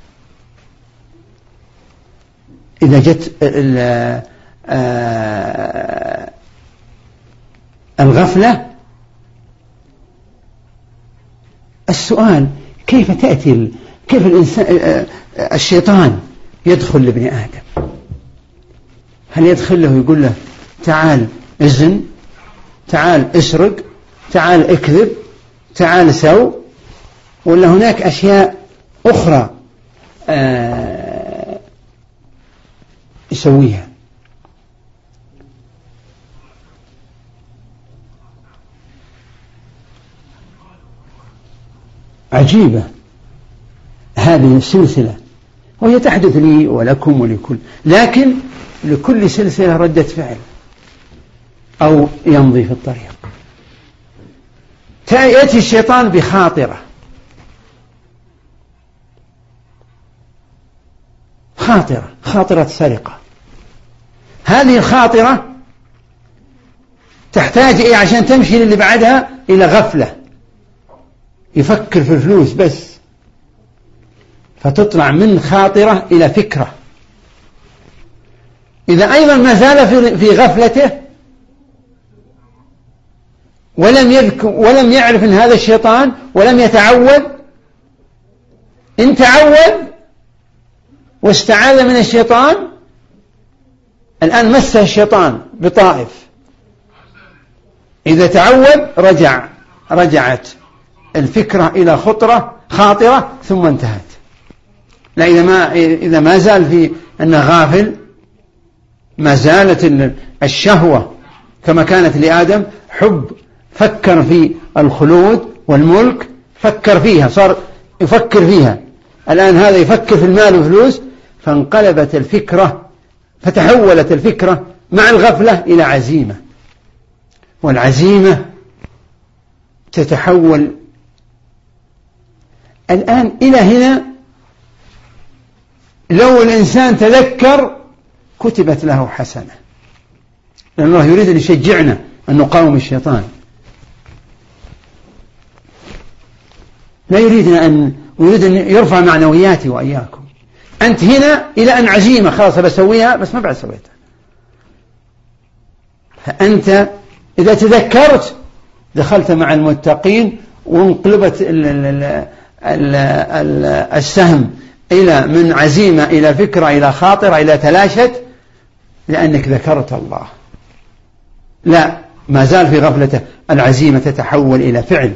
إذا جت الغفلة، السؤال: كيف تأتي، كيف الإنسان الشيطان يدخل لابن آدم؟ هل يدخل له يقول له تعال ازن، تعال اسرق، تعال اكذب، تعال سو، ولا هناك أشياء أخرى يسويها؟ عجيبة هذه السلسلة، وهي تحدث لي ولكم ولكل، لكن لكل سلسلة ردة فعل أو يمضي في الطريق. يأتي الشيطان بخاطرة، خاطرة سرقة. هذه الخاطرة تحتاج إيه عشان تمشي للي بعدها؟ إلى غفلة، يفكر في الفلوس بس، فتطلع من خاطرة إلى فكرة. إذا أيضا ما زال في غفلته ولم يعرف أن هذا الشيطان ولم يتعوذ، إن تعوذ واستعاذ من الشيطان، الآن مسه الشيطان بطائف، إذا تعوذ رجعت الفكرة إلى خاطرة ثم انتهت. لا، إذا ما زال في أنه غافل، ما زالت الشهوة كما كانت لآدم، حب فكر في الخلود والملك، فكر فيها، صار يفكر فيها. الآن هذا يفكر في المال والفلوس، فانقلبت الفكرة، فتحولت الفكرة مع الغفلة إلى عزيمة، والعزيمة تتحول الآن إلى هنا. لو الإنسان تذكر كتبت له حسنة، لأن الله يريد أن يشجعنا أن نقاوم الشيطان، لا يريد أن يرفع معنوياتي وإياكم. أنت هنا إلى أن عزيمة، خلاص بسويها بس ما بعد سويتها. فأنت إذا تذكرت دخلت مع المتقين، وانقلبت السهم إلى من عزيمة إلى فكرة إلى خاطرة إلى تلاشت، لأنك ذكرت الله. لا، ما زال في غفلته. العزيمة تتحول إلى فعل،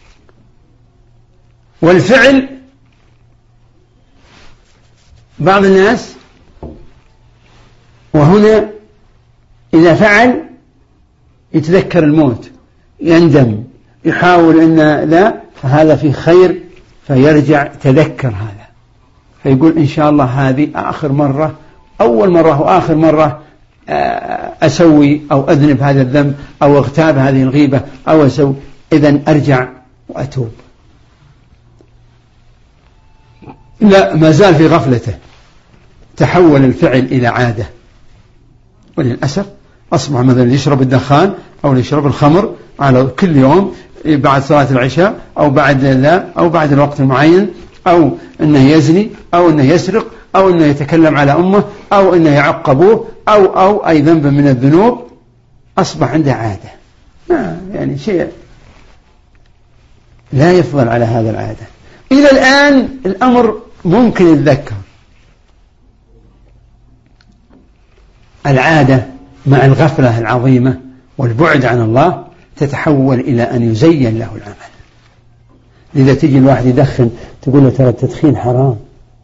والفعل بعض الناس وهنا إذا فعل يتذكر الموت، يندم، يحاول أن لا، فهذا في خير، فيرجع تذكر هذا، فيقول إن شاء الله هذه آخر مرة، أول مرة وآخر مرة أسوي أو أذنب هذا الذنب أو اغتاب هذه الغيبة أو أسوي، إذن أرجع وأتوب. لا، ما زال في غفلته، تحول الفعل إلى عادة، وللأسف أصبح مثلا يشرب الدخان أو يشرب الخمر على كل يوم بعد صلاة العشاء أو بعد الوقت المعين، أو أنه يزني أو أنه يسرق أو أنه يتكلم على أمه أو أنه يعق أبوه أو أي ذنب من الذنوب، أصبح عنده عادة. يعني شيء لا يفضل على هذا العادة. إلى الآن الأمر ممكن يتذكر. العادة مع الغفلة العظيمة والبعد عن الله تتحول إلى أن يزين له العمل. لذا تجي الواحد يدخن تقول له ترى التدخين حرام،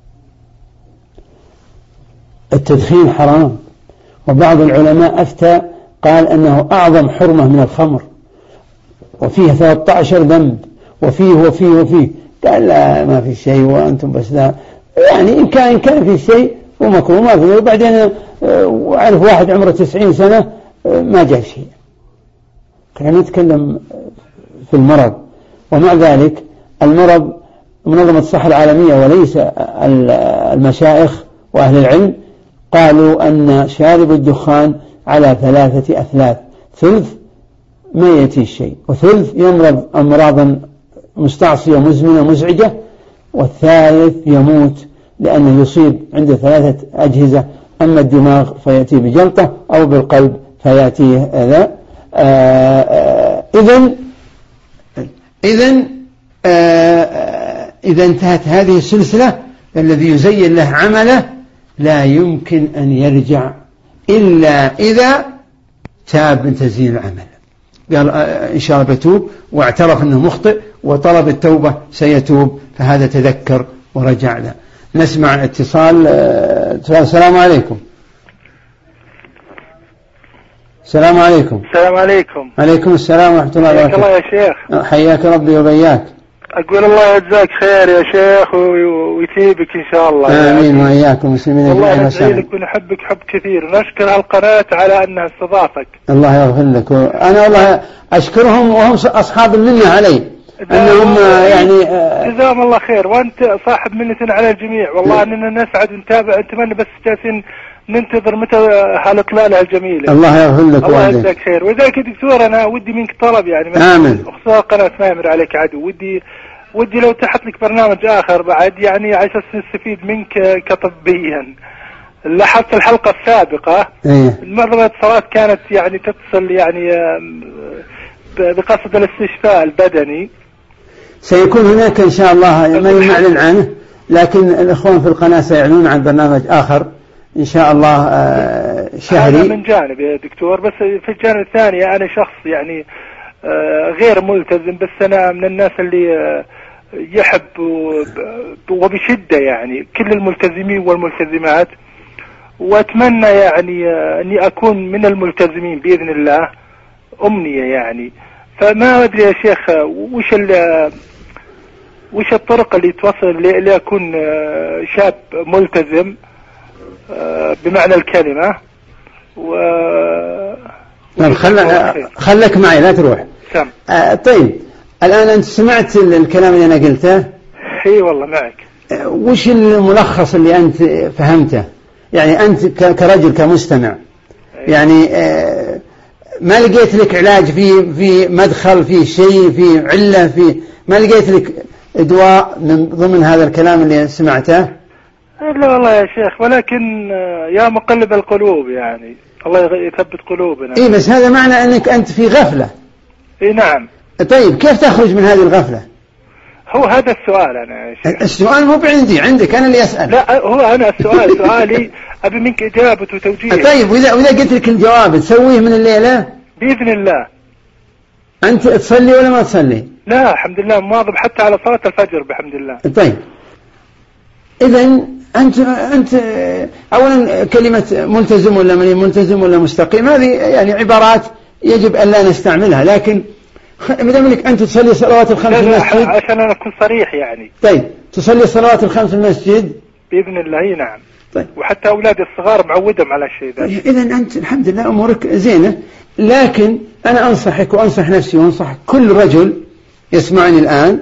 التدخين حرام. وبعض العلماء أفتى قال أنه أعظم حرمة من الخمر، وفيه 13 ذنب، وفيه قال لا ما في شيء وأنتم بس لا، يعني إن كان في شيء ومكروه ما في. وبعدين أعرف واحد عمره 90 سنة ما جاء شيء. كنا نتكلم في المرض، ومع ذلك المرض منظمة الصحة العالمية وليس المشايخ وأهل العلم قالوا أن شارب الدخان على 3 أثلاث، ثلث ما يأتي الشيء، وثلث يمرض أمراضا مستعصية مزمنة مزعجة، والثالث يموت لأنه يصيب عنده 3 أجهزة، أما الدماغ فيأتي بجلطة أو بالقلب فيأتي هذا. إذا انتهت هذه السلسلة، الذي يزين له عمله لا يمكن أن يرجع إلا إذا تاب من تزيين العمل. قال إن شاء الله بتوب، واعترف أنه مخطئ وطلب التوبة سيتوب، فهذا تذكر ورجع له. نسمع اتصال. السلام عليكم. السلام عليكم. السلام عليكم. عليكم السلام ورحمة الله وبركاته. حياك الله يا شيخ. حياك ربي وبياك. أقول الله يجزاك خير يا شيخ ويثيبك إن شاء الله. آمين وإياكم مسلمين والله ندعي لك ونحبك حب كثير، ونشكر القناة على أنها استضافك. الله يغفر لك. أنا والله أشكرهم وهم أصحاب المنة علي، أنهم يعني جزاهم الله خير، وأنت صاحب منة على الجميع. والله أننا نسعد ونتابع، نتمنى بس جالسين ننتظر متى هالإطلالة الجميلة. الله يغفر لك. الله يجزاك خير. وإذاك يا دكتور أنا ودي منك طلب يعني، آمين. خصوصا قناة ما يمر عليك عدو، ودي لو تحت لك برنامج آخر بعد يعني على أساس نستفيد منك كطبيا. لاحظت الحلقة السابقة منظمة الصلاة كانت يعني تتصل يعني بقصد الاستشفاء البدني. سيكون هناك إن شاء الله ما يعلن عنه، لكن الإخوان في القناة سيعلنون عن برنامج آخر إن شاء الله شهري. أنا من جانب يا دكتور، بس في الجانب الثاني أنا شخص يعني غير ملتزم، بس أنا من الناس اللي يحب وبشدة يعني كل الملتزمين والملتزمات، وأتمنى يعني أني أكون من الملتزمين بإذن الله، أمنية يعني. فما أدري يا شيخ وش الطرق اللي توصل لأكون شاب ملتزم بمعنى الكلمة خلك معي لا تروح. طيب الآن أنت سمعت الكلام اللي أنا قلته؟ اي والله معك. وش الملخص اللي أنت فهمته؟ يعني أنت كرجل كمستمع يعني ما لقيت لك علاج في مدخل في شيء في علة ما لقيت لك دواء من ضمن هذا الكلام اللي سمعته؟ لا والله يا شيخ، ولكن يا مقلب القلوب يعني الله يثبت قلوبنا. إيه بس هذا معنى أنك أنت في غفلة. إيه نعم. طيب كيف تخرج من هذه الغفلة؟ هو هذا السؤال أنا يا شيخ. السؤال مو عندك أنا اللي أسأل. لا هو أنا سؤالي أبي منك إجابة وتوجيه. طيب وإذا قلت لك الجواب تسويه من الليلة؟ بإذن الله. أنت تصلي ولا ما تصلي؟ لا الحمد لله مواظب حتى على صلاة الفجر بحمد الله. طيب إذا أنت أولا كلمة ملتزم ولا ملتزم ولا مستقيم هذه يعني عبارات يجب أن لا نستعملها، لكن بدأ منك أنت تصلي صلوات الخمس في المسجد. عشان أنا أكون صريح يعني. طيب تصلي صلوات الخمس في المسجد بإذن الله. نعم. طيب. وحتى أولادي الصغار معودهم على الشيء ذا. إذن أنت الحمد لله أمورك زينة، لكن أنا أنصحك وأنصح نفسي وأنصح كل رجل يسمعني الآن،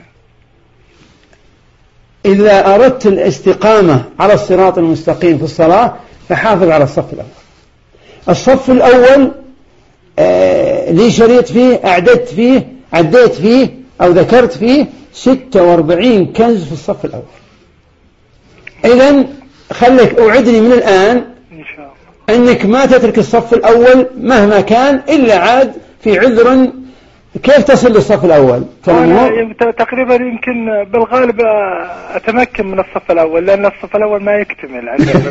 إذا أردت الاستقامة على الصراط المستقيم في الصلاة فحافظ على الصف الأول. الصف الأول لي شريط فيه عديت فيه أو ذكرت فيه 46 كنز في الصف الأول. إذن خليك أوعدني من الآن إن شاء الله أنك ما تترك الصف الأول مهما كان إلا عاد في عذر. كيف تصل للصف الأول؟ تقريبا يمكن بالغالب أتمكن من الصف الأول، لأن الصف الأول ما يكتمل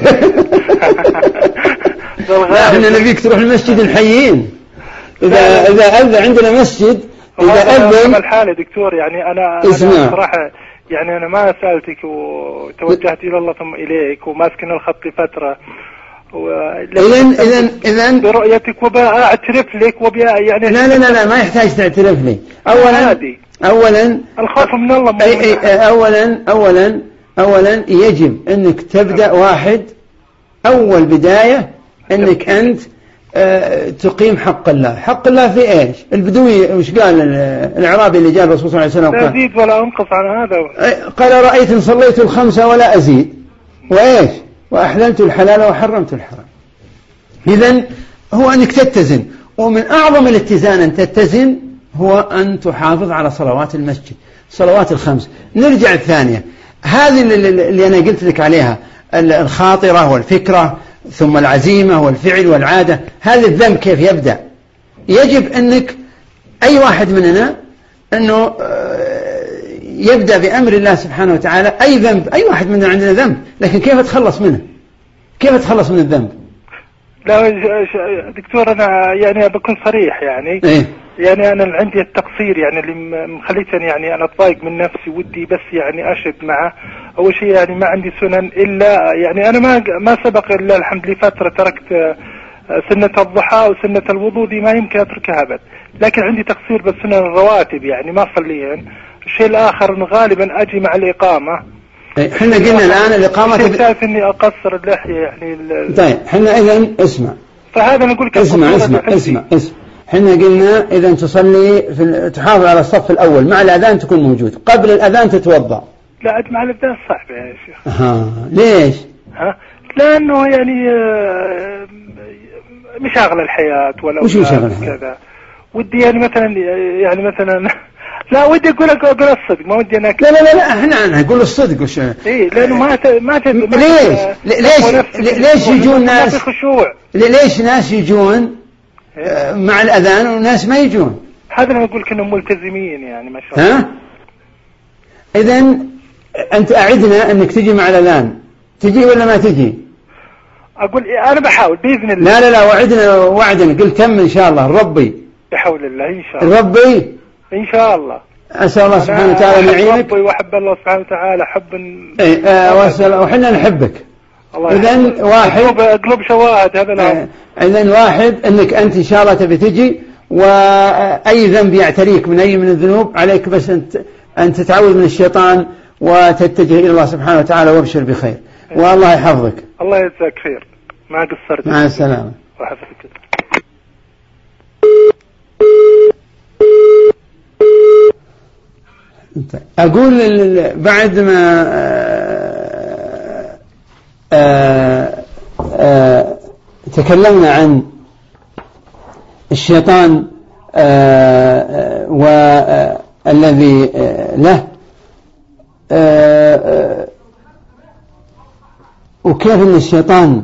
لا احنا نبيك تروح المسجد الحيين. إذا أذى عندنا مسجد إذا أذن الحالة دكتور يعني أنا صراحة يعني أنا ما سألتك وتوجهت إلى الله ثم إليك وماسكن الخط فترة إذن برؤيتك وبأعترف لك يعني لا ما يحتاج تعترف لي. أولا الخوف من الله أولا يجب أنك تبدأ واحد أول بداية أنك أنت تقيم حق الله. حق الله في إيش؟ البدوي وش قال الأعرابي اللي جاء الرسول صلى الله عليه وسلم؟ لا أزيد ولا أنقص عن هذا. قال رأيت إن صليت الخمسة ولا أزيد وإيش وأحللت الحلال وحرمت الحرام. إذن هو أنك تتزن، ومن أعظم الاتزان أن تتزن هو أن تحافظ على صلوات المسجد صلوات الخمس. نرجع الثانية هذه اللي أنا قلت لك عليها، الخاطرة والفكرة ثم العزيمة والفعل والعادة. هذا الذنب كيف يبدأ؟ يجب أنك أي واحد مننا أنه يبدأ بأمر الله سبحانه وتعالى. أي ذنب أي واحد مننا عندنا ذنب، لكن كيف أتخلص منه؟ كيف أتخلص من الذنب؟ لا دكتور أنا يعني بكون صريح يعني إيه؟ يعني أنا عندي التقصير يعني اللي مخليتني يعني أنا أتضايق من نفسي ودي بس يعني أشد معه. أول شيء يعني ما عندي سنن إلا يعني أنا ما سبق إلا الحمد لله فترة تركت سنة الضحى وسنة الوضوء دي ما يمكن أتركها أبد، لكن عندي تقصير بالسنن الرواتب يعني ما أصليهن. الشيء الآخر إن غالبا أجي مع الإقامة. إحنا قلنا الآن الإقامة شايف إني أقصر اللحية يعني طيب إحنا إذن اسمع. فهذا نقول لك اسمع إحنا قلنا إذا تصلي تحافظ على الصف الأول مع الأذان تكون موجود، قبل الأذان تتوضأ. لا أجمع الأذان صعب يا شيخ. ليش؟ لأنه يعني مشاغل الحياة ولا وش مشاغل الحياة؟ كذا ودي يعني مثلا لا ودي أقول الصدق ما ودي أنا لا احنا نقول الصدق وش إيه لأنه ما ليش يجون ناس خشوع. ليش ناس يجون مع الأذان وناس ما يجون؟ هذا أنا أقول كأنهم ملتزمين يعني ما شاء الله. إذن أنت أعدنا أنك تجي مع الأذان، تجي ولا ما تجي؟ أقول أنا بحاول بإذن الله. لا وعدنا قلت تم إن شاء الله. ربي بحول الله إن شاء الله. ربي إن شاء الله. أسأل الله سبحانه وتعالى أن يعينك. ربي وأحب الله سبحانه وتعالى وحنا نحبك. إذن واحد قلوب شواهد هذا إذن واحد أنك أنت إن شاء الله تبي تجي، وأي ذنب يعتريك من أي من الذنوب عليك بس أن تتعوذ من الشيطان وتتجه إلى الله سبحانه وتعالى وابشر بخير. والله يحفظك. الله يجزاك خير. ما قصرت. مع السلامة. وحفظك. أقول بعد ما تكلمنا عن الشيطان والذي له وكيف أن الشيطان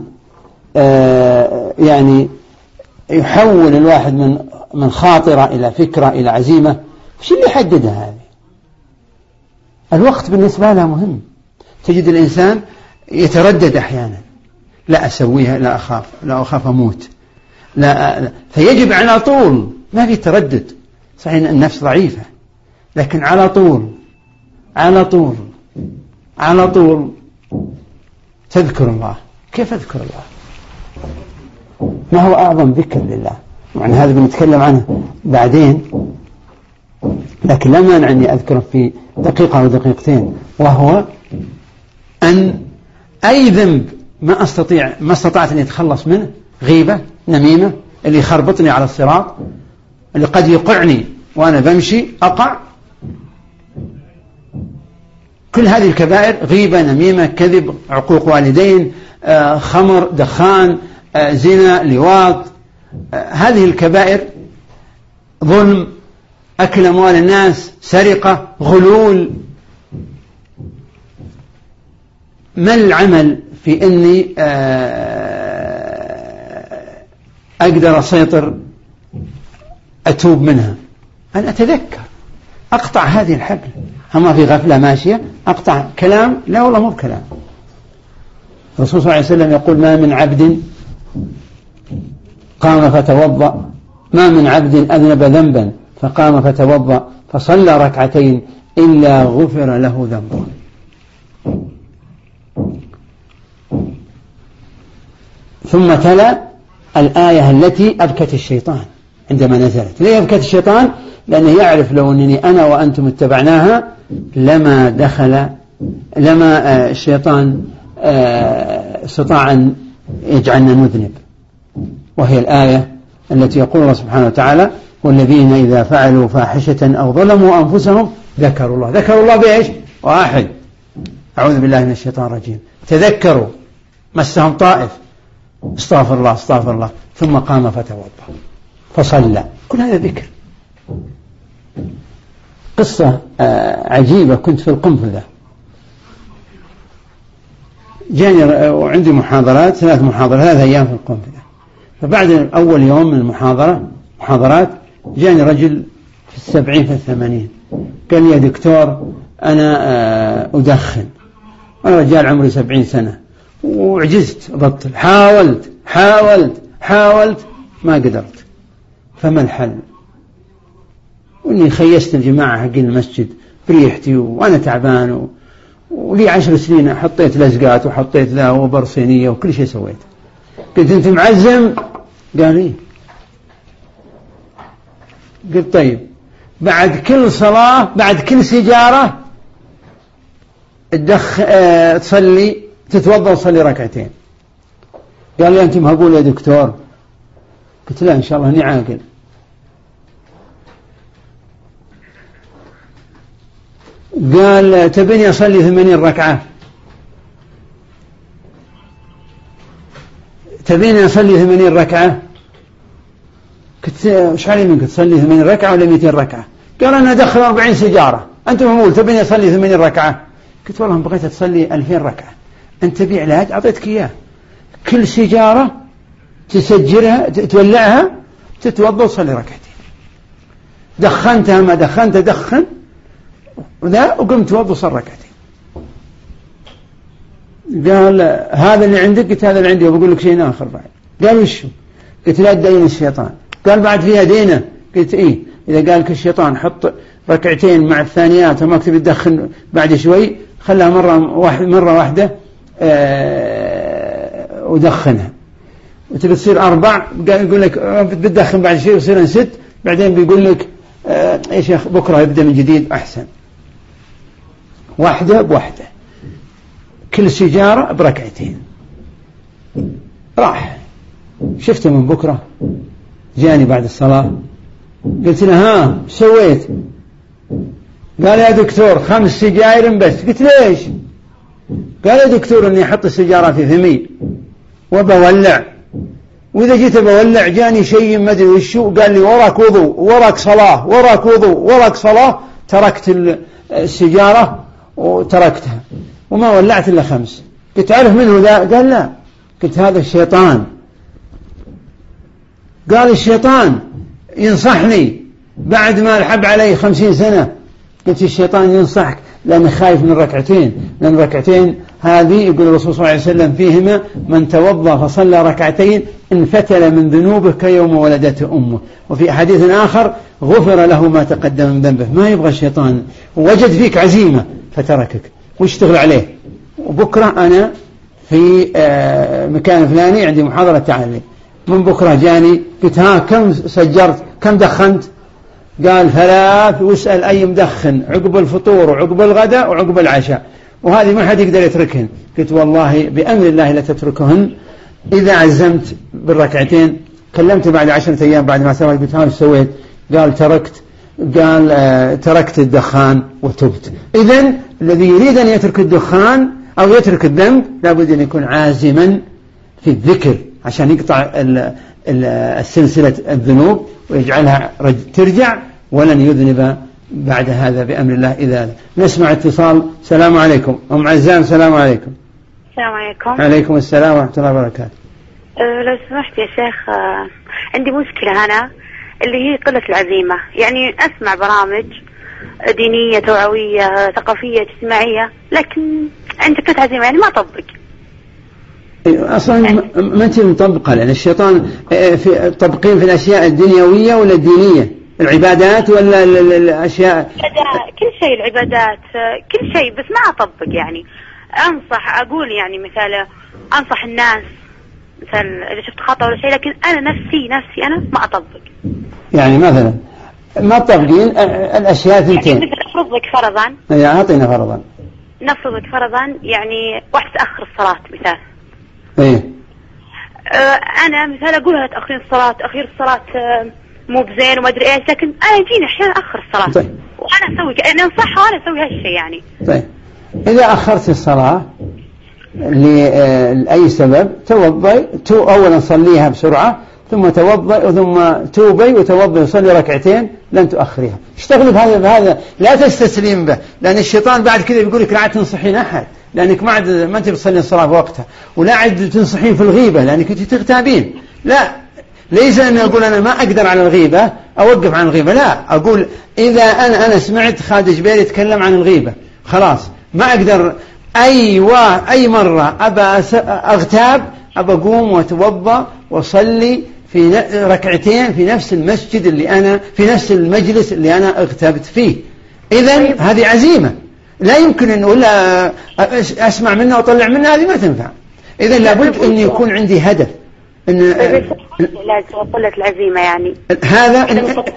يعني يحول الواحد من خاطرة إلى فكرة إلى عزيمة. وش اللي يحددها هذه؟ الوقت بالنسبة لها مهم. تجد الإنسان يتردد أحيانا، لا أسويها، لا أخاف أموت، لا. فيجب على طول، ما في تردد. صحيح النفس ضعيفة، لكن على طول تذكر الله. كيف أذكر الله؟ ما هو أعظم ذكر لله؟ يعني هذا بنتكلم عنه بعدين، لكن لا مانع أني أذكره في دقيقة أو دقيقتين، وهو أن أي ذنب ما استطعت أن يتخلص منه، غيبة، نميمة، اللي يخربطني على الصراط، اللي قد يقعني وأنا بمشي أقع، كل هذه الكبائر، غيبة، نميمة، كذب، عقوق والدين، خمر، دخان، زنا، لواط، هذه الكبائر، ظلم، أكل أموال الناس، سرقة، غلول. ما العمل في أني أقدر أسيطر، أتوب منها؟ أن أتذكر، أقطع هذه الحبل. أما في غفلة ماشية أقطع كلام، لا والله مو بكلام. الرسول صلى الله عليه وسلم يقول: ما من عبد قام فتوضأ، ما من عبد أذنب ذنبا فقام فتوضأ فصلى ركعتين إلا غفر له ذنبه. ثم تلا الآية التي أبكت الشيطان عندما نزلت. ليه أبكت الشيطان؟ لأنه يعرف لو أنني أنا وأنتم اتبعناها لما الشيطان استطاع أن يجعلنا نذنب. وهي الآية التي يقول الله سبحانه وتعالى: والذين إذا فعلوا فاحشة أو ظلموا أنفسهم ذكروا الله بإيش؟ واحد، أعوذ بالله من الشيطان الرجيم، تذكروا، مسهم طائف، استغفر الله، ثم قام فتوضأ فصلى. كل هذا ذكر. قصة عجيبة، كنت في القنفذة، جاني وعندي محاضرات، 3 أيام في القنفذة. فبعد أول يوم من محاضرات جاني رجل في 70 في 80، قال لي: يا دكتور أنا أدخن، أنا رجال عمري 70 سنة وعجزت أبطل، حاولت ما قدرت، فما الحل؟ وإني خيست الجماعة حقين المسجد بريحتي وأنا تعبان، ولي 10 سنين حطيت لزقات وحطيت ذا وبرصينية وكل شيء سويت. قلت: أنت معزم؟ قال لي. قلت: طيب بعد كل صلاة، بعد كل سيجارة تصلي، تتوضأ وتصلي ركعتين. قال لي: أنت مهقول يا دكتور؟ قلت: لا إن شاء الله إني عاقل. قال: تبيني أصلي 80 ركعة؟ تبيني أصلي 80 ركعة؟ قلت: وش علي منك تصلي 80 ركعة ولا 200 ركعة؟ قال: أنا أدخل 40 سيجارة، أنت مقول تبيني أصلي 80 ركعة؟ قلت: والله بغيت تصلي 2000 ركعة، أنت تبي علاج أعطيتك إياه، كل سيجارة تسجرها تولعها تتوضأ وتصلي ركعتين، دخنتها ما دخنت دخن وذا، وقمت توضأ وصلي ركعتين. قال: هذا اللي عندك؟ قلت: هذا اللي عندي، وبقول لك شيء آخر بعد. قال: وشو؟ قلت: لا تدين الشيطان. قال: بعد فيها دينه؟ قلت: إيه، إذا قال لك الشيطان حط ركعتين مع الثانيات وما تبي تدخن بعد شوي، خلها مرة واحدة ودخنها، وتبي تصير 4، قال يقول لك بتدخن بعد شوي وصير 6، بعدين بيقول لك يا شيخ بكرة يبدأ من جديد أحسن، واحدة بواحدة، كل سجارة بركعتين. راح شفته من بكرة جاني بعد الصلاة، قلت له ها سويت؟ قال يا دكتور 5 سجاير بس. قلت ليش؟ قال يا دكتور اني احط السجارة في فمي وبولع، واذا جيت بولع جاني شيء ما ادري وشو، قال لي وراك وضوء وراك صلاة وراك وضوء وراك صلاة. تركت السجارة وتركتها وما ولعت الا 5. قلت تعرف منه ذا؟ قال لا. قلت هذا الشيطان. قال الشيطان ينصحني بعد ما الحب علي 50 سنة. قلت الشيطان ينصحك لأنه خايف من ركعتين، لأن ركعتين هذه يقول الرسول صلى الله عليه وسلم فيهما من توضأ فصلى ركعتين انفتل من ذنوبه كيوم ولدته أمه. وفي حديث آخر غفر له ما تقدم من ذنبه. ما يبغى الشيطان، وجد فيك عزيمة فتركك واشتغل عليه. وبكرة أنا في مكان فلاني عندي محاضرة تعليم، من بكرة جاني قلت ها كم سجرت كم دخنت؟ قال 3. واسأل أي مدخن عقب الفطور وعقب الغداء وعقب العشاء، وهذه ما حد يقدر يتركهن. قلت والله بأمر الله لا تتركهن إذا عزمت بالركعتين. كلمت بعد 10 أيام بعد ما سويت، قلت ها سويت؟ قال تركت الدخان وتبت. إذن الذي يريد أن يترك الدخان أو يترك الذنب لابد أن يكون عازما في الذكر عشان يقطع السلسلة الذنوب ويجعلها ترجع ولن يذنب بعد هذا بأمر الله. إذا نسمع اتصال. السلام عليكم أم عزام. السلام عليكم. السلام عليكم. عليكم السلام ورحمة الله وبركاته. لو سمحت يا شيخ، عندي مشكلة أنا اللي هي قلة العزيمة. يعني أسمع برامج دينية توعوية ثقافية اجتماعية لكن عندي قلة عزيمة، يعني ما أطبق. أصلا ما أنت مطبقة، لأن الشيطان في طبقين في الأشياء الدنيوية ولا الدينية، العبادات ولا الأشياء كل شيء، العبادات كل شيء، بس ما أطبق. يعني أنصح أقول يعني مثال أنصح الناس مثال إذا شفت خطأ ولا شيء، لكن أنا نفسي أنا ما أطبق. يعني مثلا ما تطبقين الأشياء ثنتين. يعني أفرض لك فرضا، أعطينا فرضا. نفرض لك فرضا يعني واحد تأخر الصلاة مثال. إيه. أنا مثال أقولها تأخير الصلاة مو بزين وما أدري إيش، لكن أنا يجيني أحيانا أخر الصلاة. طيب. وأنا أسوي أنا أنصحها وأنا أسوي هالشيء يعني. طيب إذا أخرت الصلاة لأي سبب توضي، أولا صليها بسرعة ثم توضي ثم توبي وتوضي وصلي ركعتين، لن تؤخرها. اشتغلي بهذا لا تستسلم به، لأن الشيطان بعد كذا بيقول لك لا عاد تنصحين أحد لأنك ما أنت بتصلي الصلاة بوقتها، ولا عاد تنصحين في الغيبة لأنك أنت تغتابين. لا، ليس أن أقول أنا ما أقدر على الغيبة أوقف عن الغيبة، لا، أقول إذا أنا سمعت خالد جبير يتكلم عن الغيبة خلاص ما أقدر أي مرة أبى أغتاب أبى أقوم وأتوضأ وصلي في ركعتين في نفس المسجد اللي أنا في نفس المجلس اللي أنا اغتبت فيه. إذن هذه عزيمة، لا يمكن أن أقول أسمع منها وأطلع منها، هذه ما تنفع. إذن لابد أن يكون عندي هدف. قلة العزيمة يعني هذا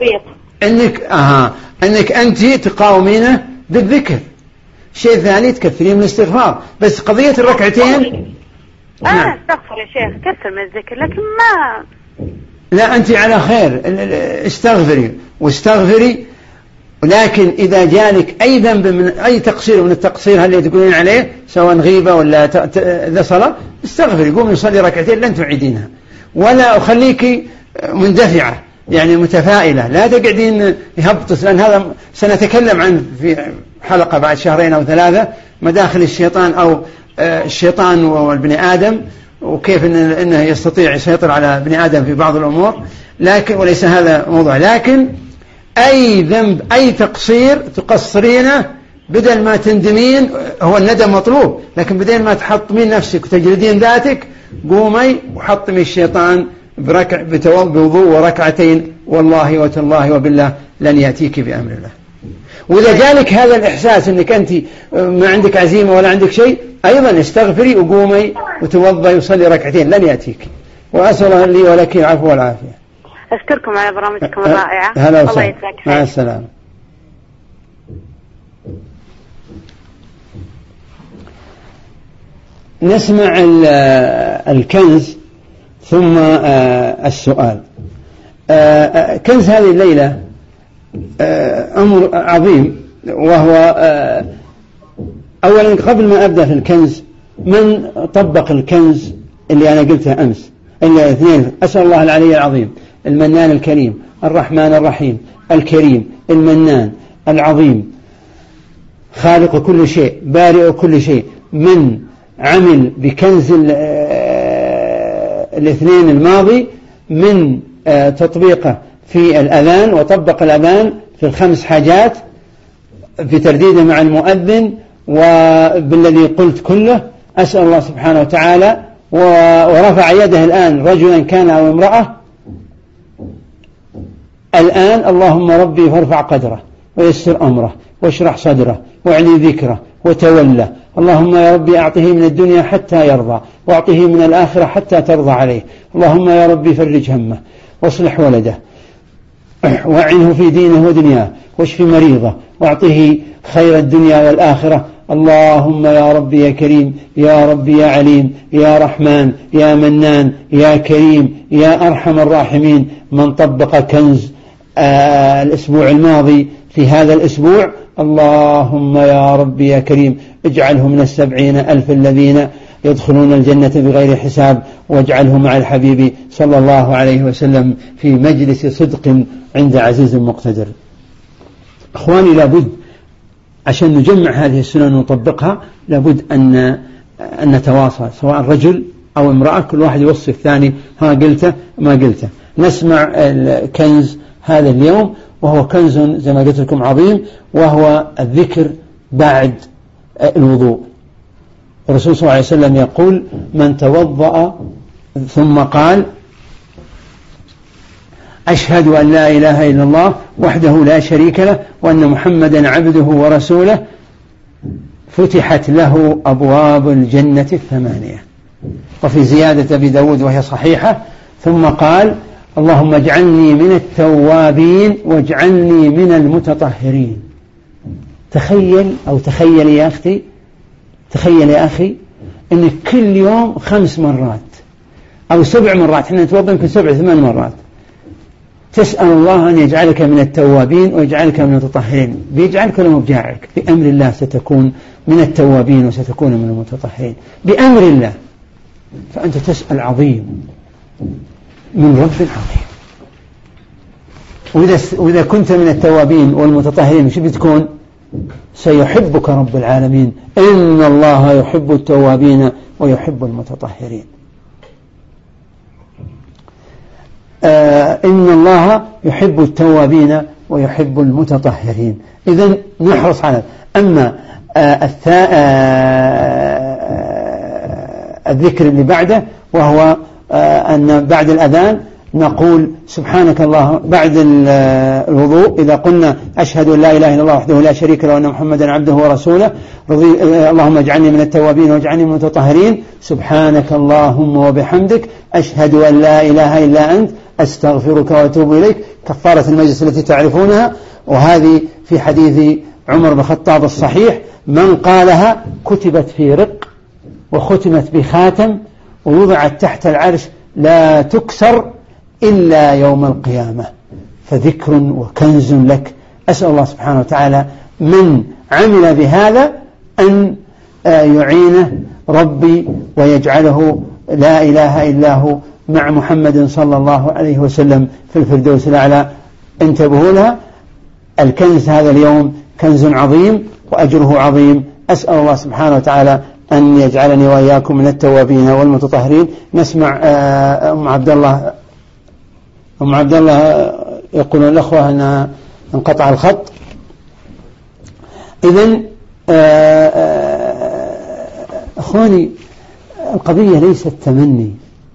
أنك أنت تقاومينه بالذكر. شيء ثاني تكثرين من الاستغفار. بس قضية الركعتين استغفر يا شيخ، كثر من الذكر لكن ما لا، أنت على خير، واستغفري. ولكن إذا جانك أي ذنب من أي تقصير من التقصير اللي تقولين عليه سواء غيبة ولا إذا صلاة، استغفري، قومي صلي ركعتين لن تعيدينها. ولا أخليك مندفعة يعني متفائلة، لا تقعدين يهبطس، لأن هذا سنتكلم عنه في حلقة بعد 2 أو 3 مداخل الشيطان أو الشيطان والبني آدم، وكيف إنه يستطيع يسيطر على بني آدم في بعض الأمور. لكن وليس هذا موضوع. لكن أي ذنب أي تقصير تقصرينه بدل ما تندمين، هو الندم مطلوب، لكن بدل ما تحطمين نفسك وتجلدين ذاتك قومي وحطمي الشيطان بوضوء وركعتين، والله وتالله وبالله لن يأتيك بأمر الله. وإذا جالك هذا الإحساس أنك أنت ما عندك عزيمة ولا عندك شيء، أيضا استغفري وقومي وتوضي وصلي ركعتين لن يأتيك. وأسأل الله لي ولك العفو والعافية. أشكركم على برامجكم الرائعة. الله يسعدك. مع السلامة. نسمع الكنز ثم السؤال. كنز هذه الليلة أمر عظيم، وهو أولا قبل ما أبدأ في الكنز، من طبق الكنز اللي أنا قلتها أمس؟ إلا اثنين. أسأل الله العلي العظيم المنان الكريم الرحمن الرحيم الكريم المنان العظيم خالق كل شيء بارئ كل شيء، من عمل بكنز الاثنين الماضي من تطبيقه في الأذان، وطبق الأذان في الخمس حاجات في ترديده مع المؤذن وبالذي قلت كله. أسأل الله سبحانه وتعالى، ورفع يده الآن رجلا كان أو امرأة الآن، اللهم ربي فارفع قدره ويسر أمره واشرح صدره واعلي ذكره وتولى. اللهم يا ربي أعطه من الدنيا حتى يرضى، واعطه من الآخرة حتى ترضى عليه. اللهم يا ربي فرج همه واصلح ولده وأعنه في دينه ودنياه، واشف مريضه واعطه خير الدنيا والآخرة. اللهم يا ربي يا كريم يا ربي يا عليم يا رحمن يا منان يا كريم يا أرحم الراحمين. من طبق كنز الأسبوع الماضي في هذا الأسبوع، اللهم يا ربي يا كريم اجعله من 70,000 الذين يدخلون الجنة بغير حساب، واجعله مع الحبيب صلى الله عليه وسلم في مجلس صدق عند عزيز مقتدر. أخواني، لابد عشان نجمع هذه السنن ونطبقها لابد أن نتواصل، سواء رجل أو امرأة، كل واحد يوصي الثاني ها قلته ما قلته. نسمع الكنز هذا اليوم، وهو كنز زي ما قلت لكم عظيم، وهو الذكر بعد الوضوء. الرسول صلى الله عليه وسلم يقول: من توضأ ثم قال أشهد أن لا إله إلا الله وحده لا شريك له وأن محمدا عبده ورسوله، فتحت له أبواب الجنة 8. وفي زيادة أبي داود وهي صحيحة: ثم قال اللهم اجعلني من التوابين واجعلني من المتطهرين. تخيل أو تخيل يا أختي، تخيل يا أخي أن كل يوم 5 مرات أو 7 مرات، احنا نتوضأ يمكن 7-8 مرات، تسأل الله أن يجعلك من التوابين ويجعلك من المتطهرين. بيجعلك ولا مبجعلك؟ بأمر الله ستكون من التوابين وستكون من المتطهرين بأمر الله. فأنت تسأل عظيم من رب عظيم. وإذا كنت من التوابين والمتطهرين شو بتكون؟ سيحبك رب العالمين. إن الله يحب التوابين ويحب المتطهرين. إن الله يحب التوابين ويحب المتطهرين. إذن نحرص على. أما الذكر اللي بعده، وهو أن بعد الأذان نقول سبحانك الله بعد الوضوء، إذا قلنا أشهد أن لا إله إلا الله وحده لا شريك له وأن محمدا عبده ورسوله، اللهم اجعلني من التوابين واجعلني من المتطهرين، سبحانك اللهم وبحمدك أشهد أن لا إله إلا أنت أستغفرك وأتوب إليك، كفارة المجلس التي تعرفونها. وهذه في حديث عمر بن الخطاب الصحيح: من قالها كتبت في رق وختمت بخاتم ووضعت تحت العرش لا تكسر إلا يوم القيامة. فذكر وكنز لك. أسأل الله سبحانه وتعالى من عمل بهذا أن يعينه ربي ويجعله لا إله إلا هو مع محمد صلى الله عليه وسلم في الفردوس الأعلى. انتبهوا لها، الكنز هذا اليوم كنز عظيم وأجره عظيم. أسأل الله سبحانه وتعالى أن يجعلني وإياكم من التوابين والمتطهرين. نسمع أم عبد الله يقول الأخوة أن انقطع الخط. إذن أخواني، القضية ليست تمني.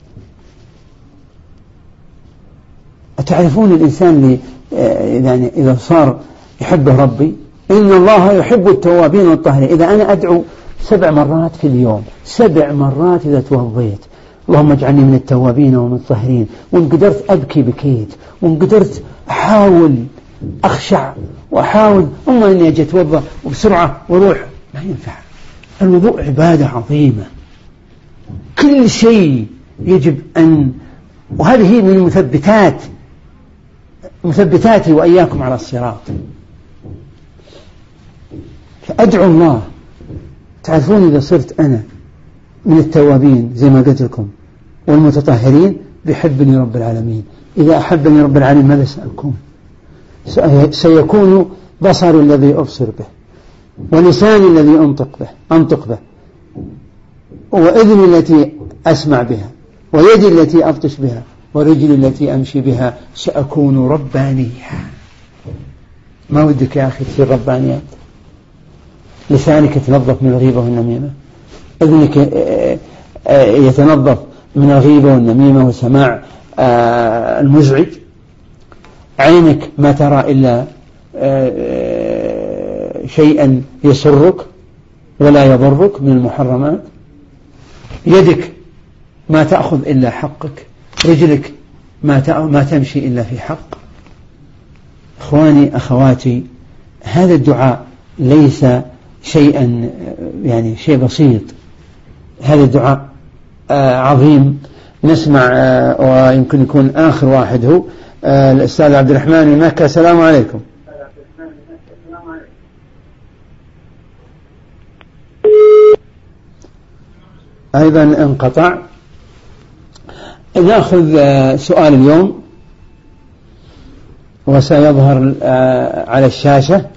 تعرفون الإنسان يعني إذا صار يحبه ربي، إن الله يحب التوابين والمتطهرين. إذا أنا أدعو 7 مرات في اليوم، 7 مرات إذا توضيت اللهم اجعلني من التوابين ومن الطاهرين، وإن قدرت أبكي بكيت، وإن قدرت أحاول أخشع وأحاول أما أني أجي أتوضأ وبسرعة وروح، ما ينفع. الوضوء عبادة عظيمة، كل شيء يجب أن، وهذه هي من مثبتاتي وإياكم على الصراط. فأدعو الله، تعرفون إذا صرت أنا من التوابين زي ما قلت لكم والمتطهرين بيحبني رب العالمين. إذا أحبني رب العالمين ماذا سأكون؟ سيكون بصري الذي أبصر به، ولساني الذي أنطق به، وإذني التي أسمع بها، ويدي التي أبطش بها، ورجلي التي أمشي بها. سأكون ربانيا. ما ودك يا أخي تصير ربانيا؟ لسانك يتنظف من الغيبة والنميمة، إذنك يتنظف من الغيبة والنميمة وسماع المزعج، عينك ما ترى إلا شيئا يسرك ولا يضرك من المحرمات، يدك ما تأخذ إلا حقك، رجلك ما تمشي إلا في حق. إخواني أخواتي، هذا الدعاء ليس شيئا يعني شيء بسيط، هذا الدعاء عظيم. نسمع ويمكن يكون آخر واحد هو الأستاذ عبد الرحمن من مكة. السلام عليكم. أيضا انقطع. نأخذ سؤال اليوم وسيظهر على الشاشة،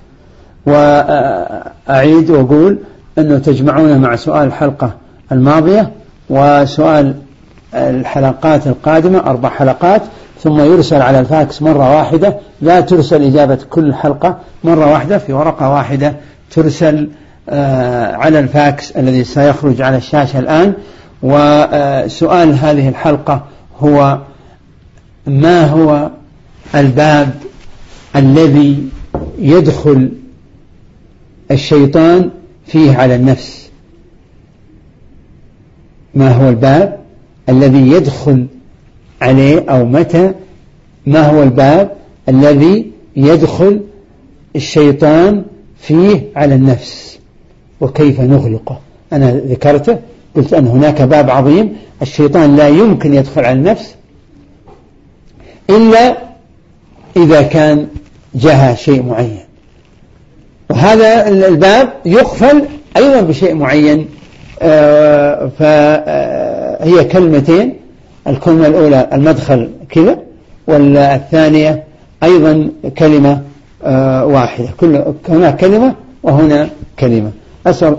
وأعيد وأقول أنه تجمعون مع سؤال الحلقة الماضية وسؤال الحلقات القادمة 4 حلقات، ثم يرسل على الفاكس مرة واحدة، لا ترسل إجابة كل حلقة مرة واحدة في ورقة واحدة، ترسل على الفاكس الذي سيخرج على الشاشة الآن. وسؤال هذه الحلقة هو: ما هو الباب الذي يدخل الشيطان فيه على النفس؟ ما هو الباب الذي يدخل عليه، أو متى ما هو الباب الذي يدخل الشيطان فيه على النفس وكيف نغلقه؟ أنا ذكرته، قلت أن هناك باب عظيم الشيطان لا يمكن يدخل على النفس إلا إذا كان جاء شيء معين، وهذا الباب يقفل أيضا بشيء معين. فهي كلمتين، الكلمة الأولى المدخل كذا، والثانية أيضا كلمة واحدة، هنا كلمة وهنا كلمة. أسأل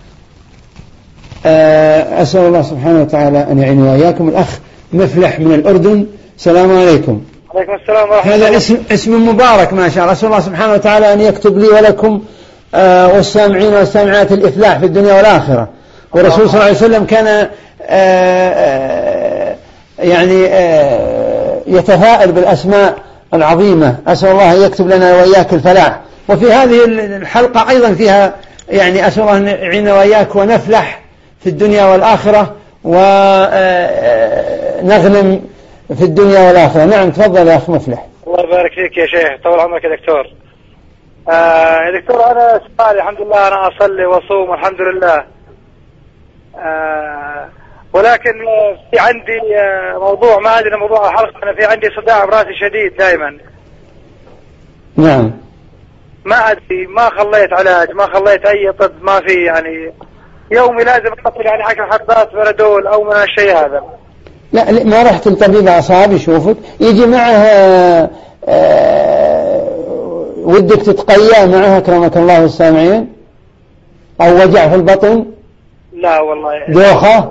الله سبحانه وتعالى أن يعين وإياكم. الأخ مفلح من الأردن. السلام عليكم. عليكم السلام ورحمة الله. هذا اسم مبارك ما شاء الله. أسأل الله سبحانه وتعالى أن يكتب لي ولكم والسامعين والسامعات الإفلاح في الدنيا والآخرة. والرسول صلى الله عليه وسلم كان يعني يتفائل بالأسماء العظيمة. أسأل الله أن يكتب لنا وإياك الفلاح. وفي هذه الحلقة أيضا فيها يعني أسأل الله أن يعين وإياك ونفلح في الدنيا والآخرة ونغنم في الدنيا والآخرة. نعم تفضل يا أخ مفلح. الله يبارك فيك يا شيخ، طول عمرك يا دكتور. يا دكتور أنا سؤالي الحمد لله أنا أصلي وأصوم الحمد لله، ولكن في عندي موضوع ما أدري موضوع الحلقة، أنا في عندي صداع براسي شديد دائما. نعم. ما أدري، ما خليت علاج، ما خليت أي طب، ما في يعني يومي لازم أحط يعني 10 حبات بنادول أو من الشيء هذا. لا ما رحت لطبيب أعصاب يشوفك يجي معه ودك تتقيأ معه أكرمك الله السامعين، أو وجع في البطن؟ لا والله. دوخة؟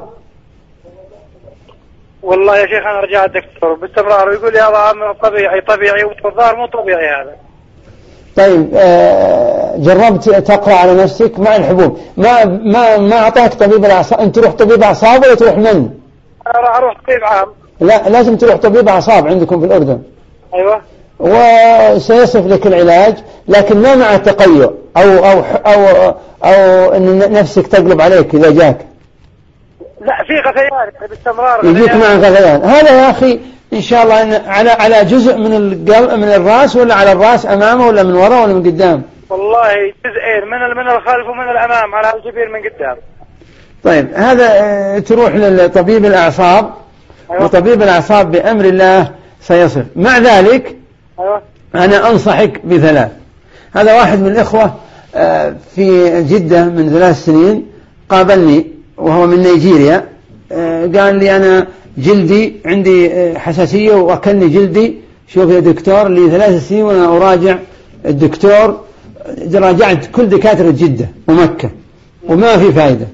والله يا شيخ أنا رجعت دكتور باستمرار ويقول لي هذا أمر طبيعي والظاهر مو طبيعي هذا. طيب جربت تقرأ على نفسك مع الحبوب؟ ما أعطاك طبيب الأعصاب؟ أنت تروح طبيب أعصاب ولا تروح من؟ أنا راح أروح طبيب عام. لا لازم تروح طبيب أعصاب عندكم في الأردن. أيوة. وسيصف لك العلاج، لكن ما مع تقيؤ أو أن نفسك تقلب عليك إذا جاك. لا في غثيان باستمرار، يجيك مع غثيان. هذا يا أخي إن شاء الله إن على جزء من الرأس، ولا على الرأس أمامه، ولا من وراء، ولا من قدام؟ والله جزئين، من الخلف ومن الأمام، على الجبين من قدام. طيب هذا تروح لطبيب الأعصاب. أيوة. وطبيب الأعصاب بأمر الله سيصل. مع ذلك أيوة. أنا أنصحك بثلاث. هذا واحد من الإخوة في جدة من 3 سنين قابلني وهو من نيجيريا، قال لي أنا جلدي عندي حساسية وأكلني جلدي، شوف يا دكتور لي 3 سنين وأنا أراجع الدكتور، راجعت كل دكاترة جدة ومكة وما في فائدة.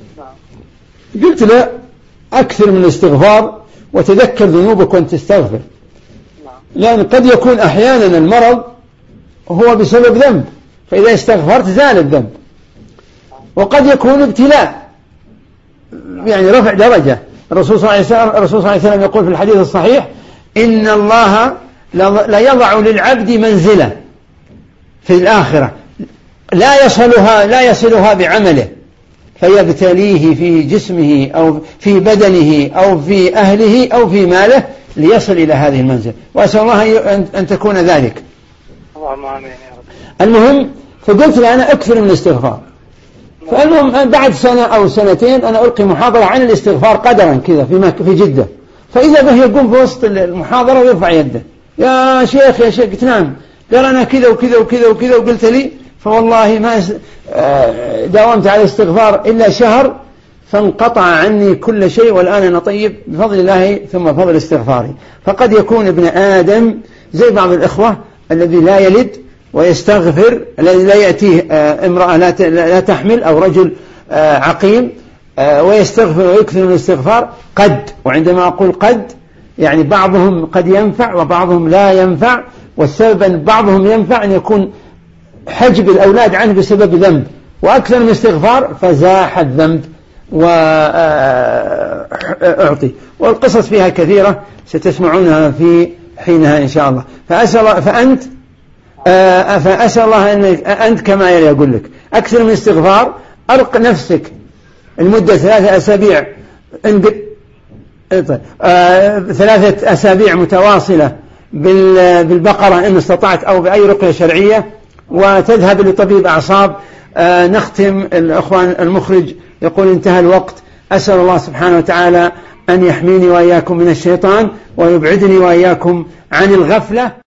قلت له أكثر من الاستغفار وتذكر ذنوبك وأنت تستغفر، لأن قد يكون أحيانا المرض هو بسبب ذنب، فإذا استغفرت زال الذنب، وقد يكون ابتلاء يعني رفع درجة. الرسول صلى الله عليه وسلم يقول في الحديث الصحيح: إن الله لا يضع للعبد منزلة في الآخرة لا يصلها بعمله، فيبتليه في جسمه أو في بدنه أو في أهله أو في ماله ليصل إلى هذه المنزل، وأسأل الله أن تكون ذلك. اللهم آمين يا رب. المهم فقلت له أنا أكثر من الاستغفار. فالمهم بعد سنة أو سنتين أنا ألقي محاضرة عن الاستغفار قدرا كذا في جدة، فإذا به يقوم في وسط المحاضرة ويرفع يده: يا شيخ يا شيخ. قلت نعم. قال أنا كذا وكذا وكذا وكذا. وقلت لي فوالله ما داومت على الاستغفار إلا شهر فانقطع عني كل شيء، والآن أنا طيب بفضل الله ثم فضل استغفاري. فقد يكون ابن آدم زي بعض الإخوة الذي لا يلد ويستغفر، الذي لا يأتيه امرأة لا تحمل أو رجل عقيم ويستغفر ويكثر من الاستغفار. قد، وعندما أقول قد يعني بعضهم قد ينفع وبعضهم لا ينفع، والسبب أن بعضهم ينفع أن يكون حجب الأولاد عنه بسبب ذنب، وأكثر من استغفار فزاح الذنب وأعطي. والقصص فيها كثيرة ستسمعونها في حينها إن شاء الله. فأسأل الله أنت كما يلي أقول لك أكثر من استغفار، أرق نفسك المدة 3 أسابيع 3 أسابيع متواصلة بالبقرة إن استطعت أو بأي رقية شرعية، وتذهب لطبيب أعصاب. نختم. الأخوان المخرج يقول انتهى الوقت. أسأل الله سبحانه وتعالى أن يحميني وإياكم من الشيطان ويبعدني وإياكم عن الغفلة.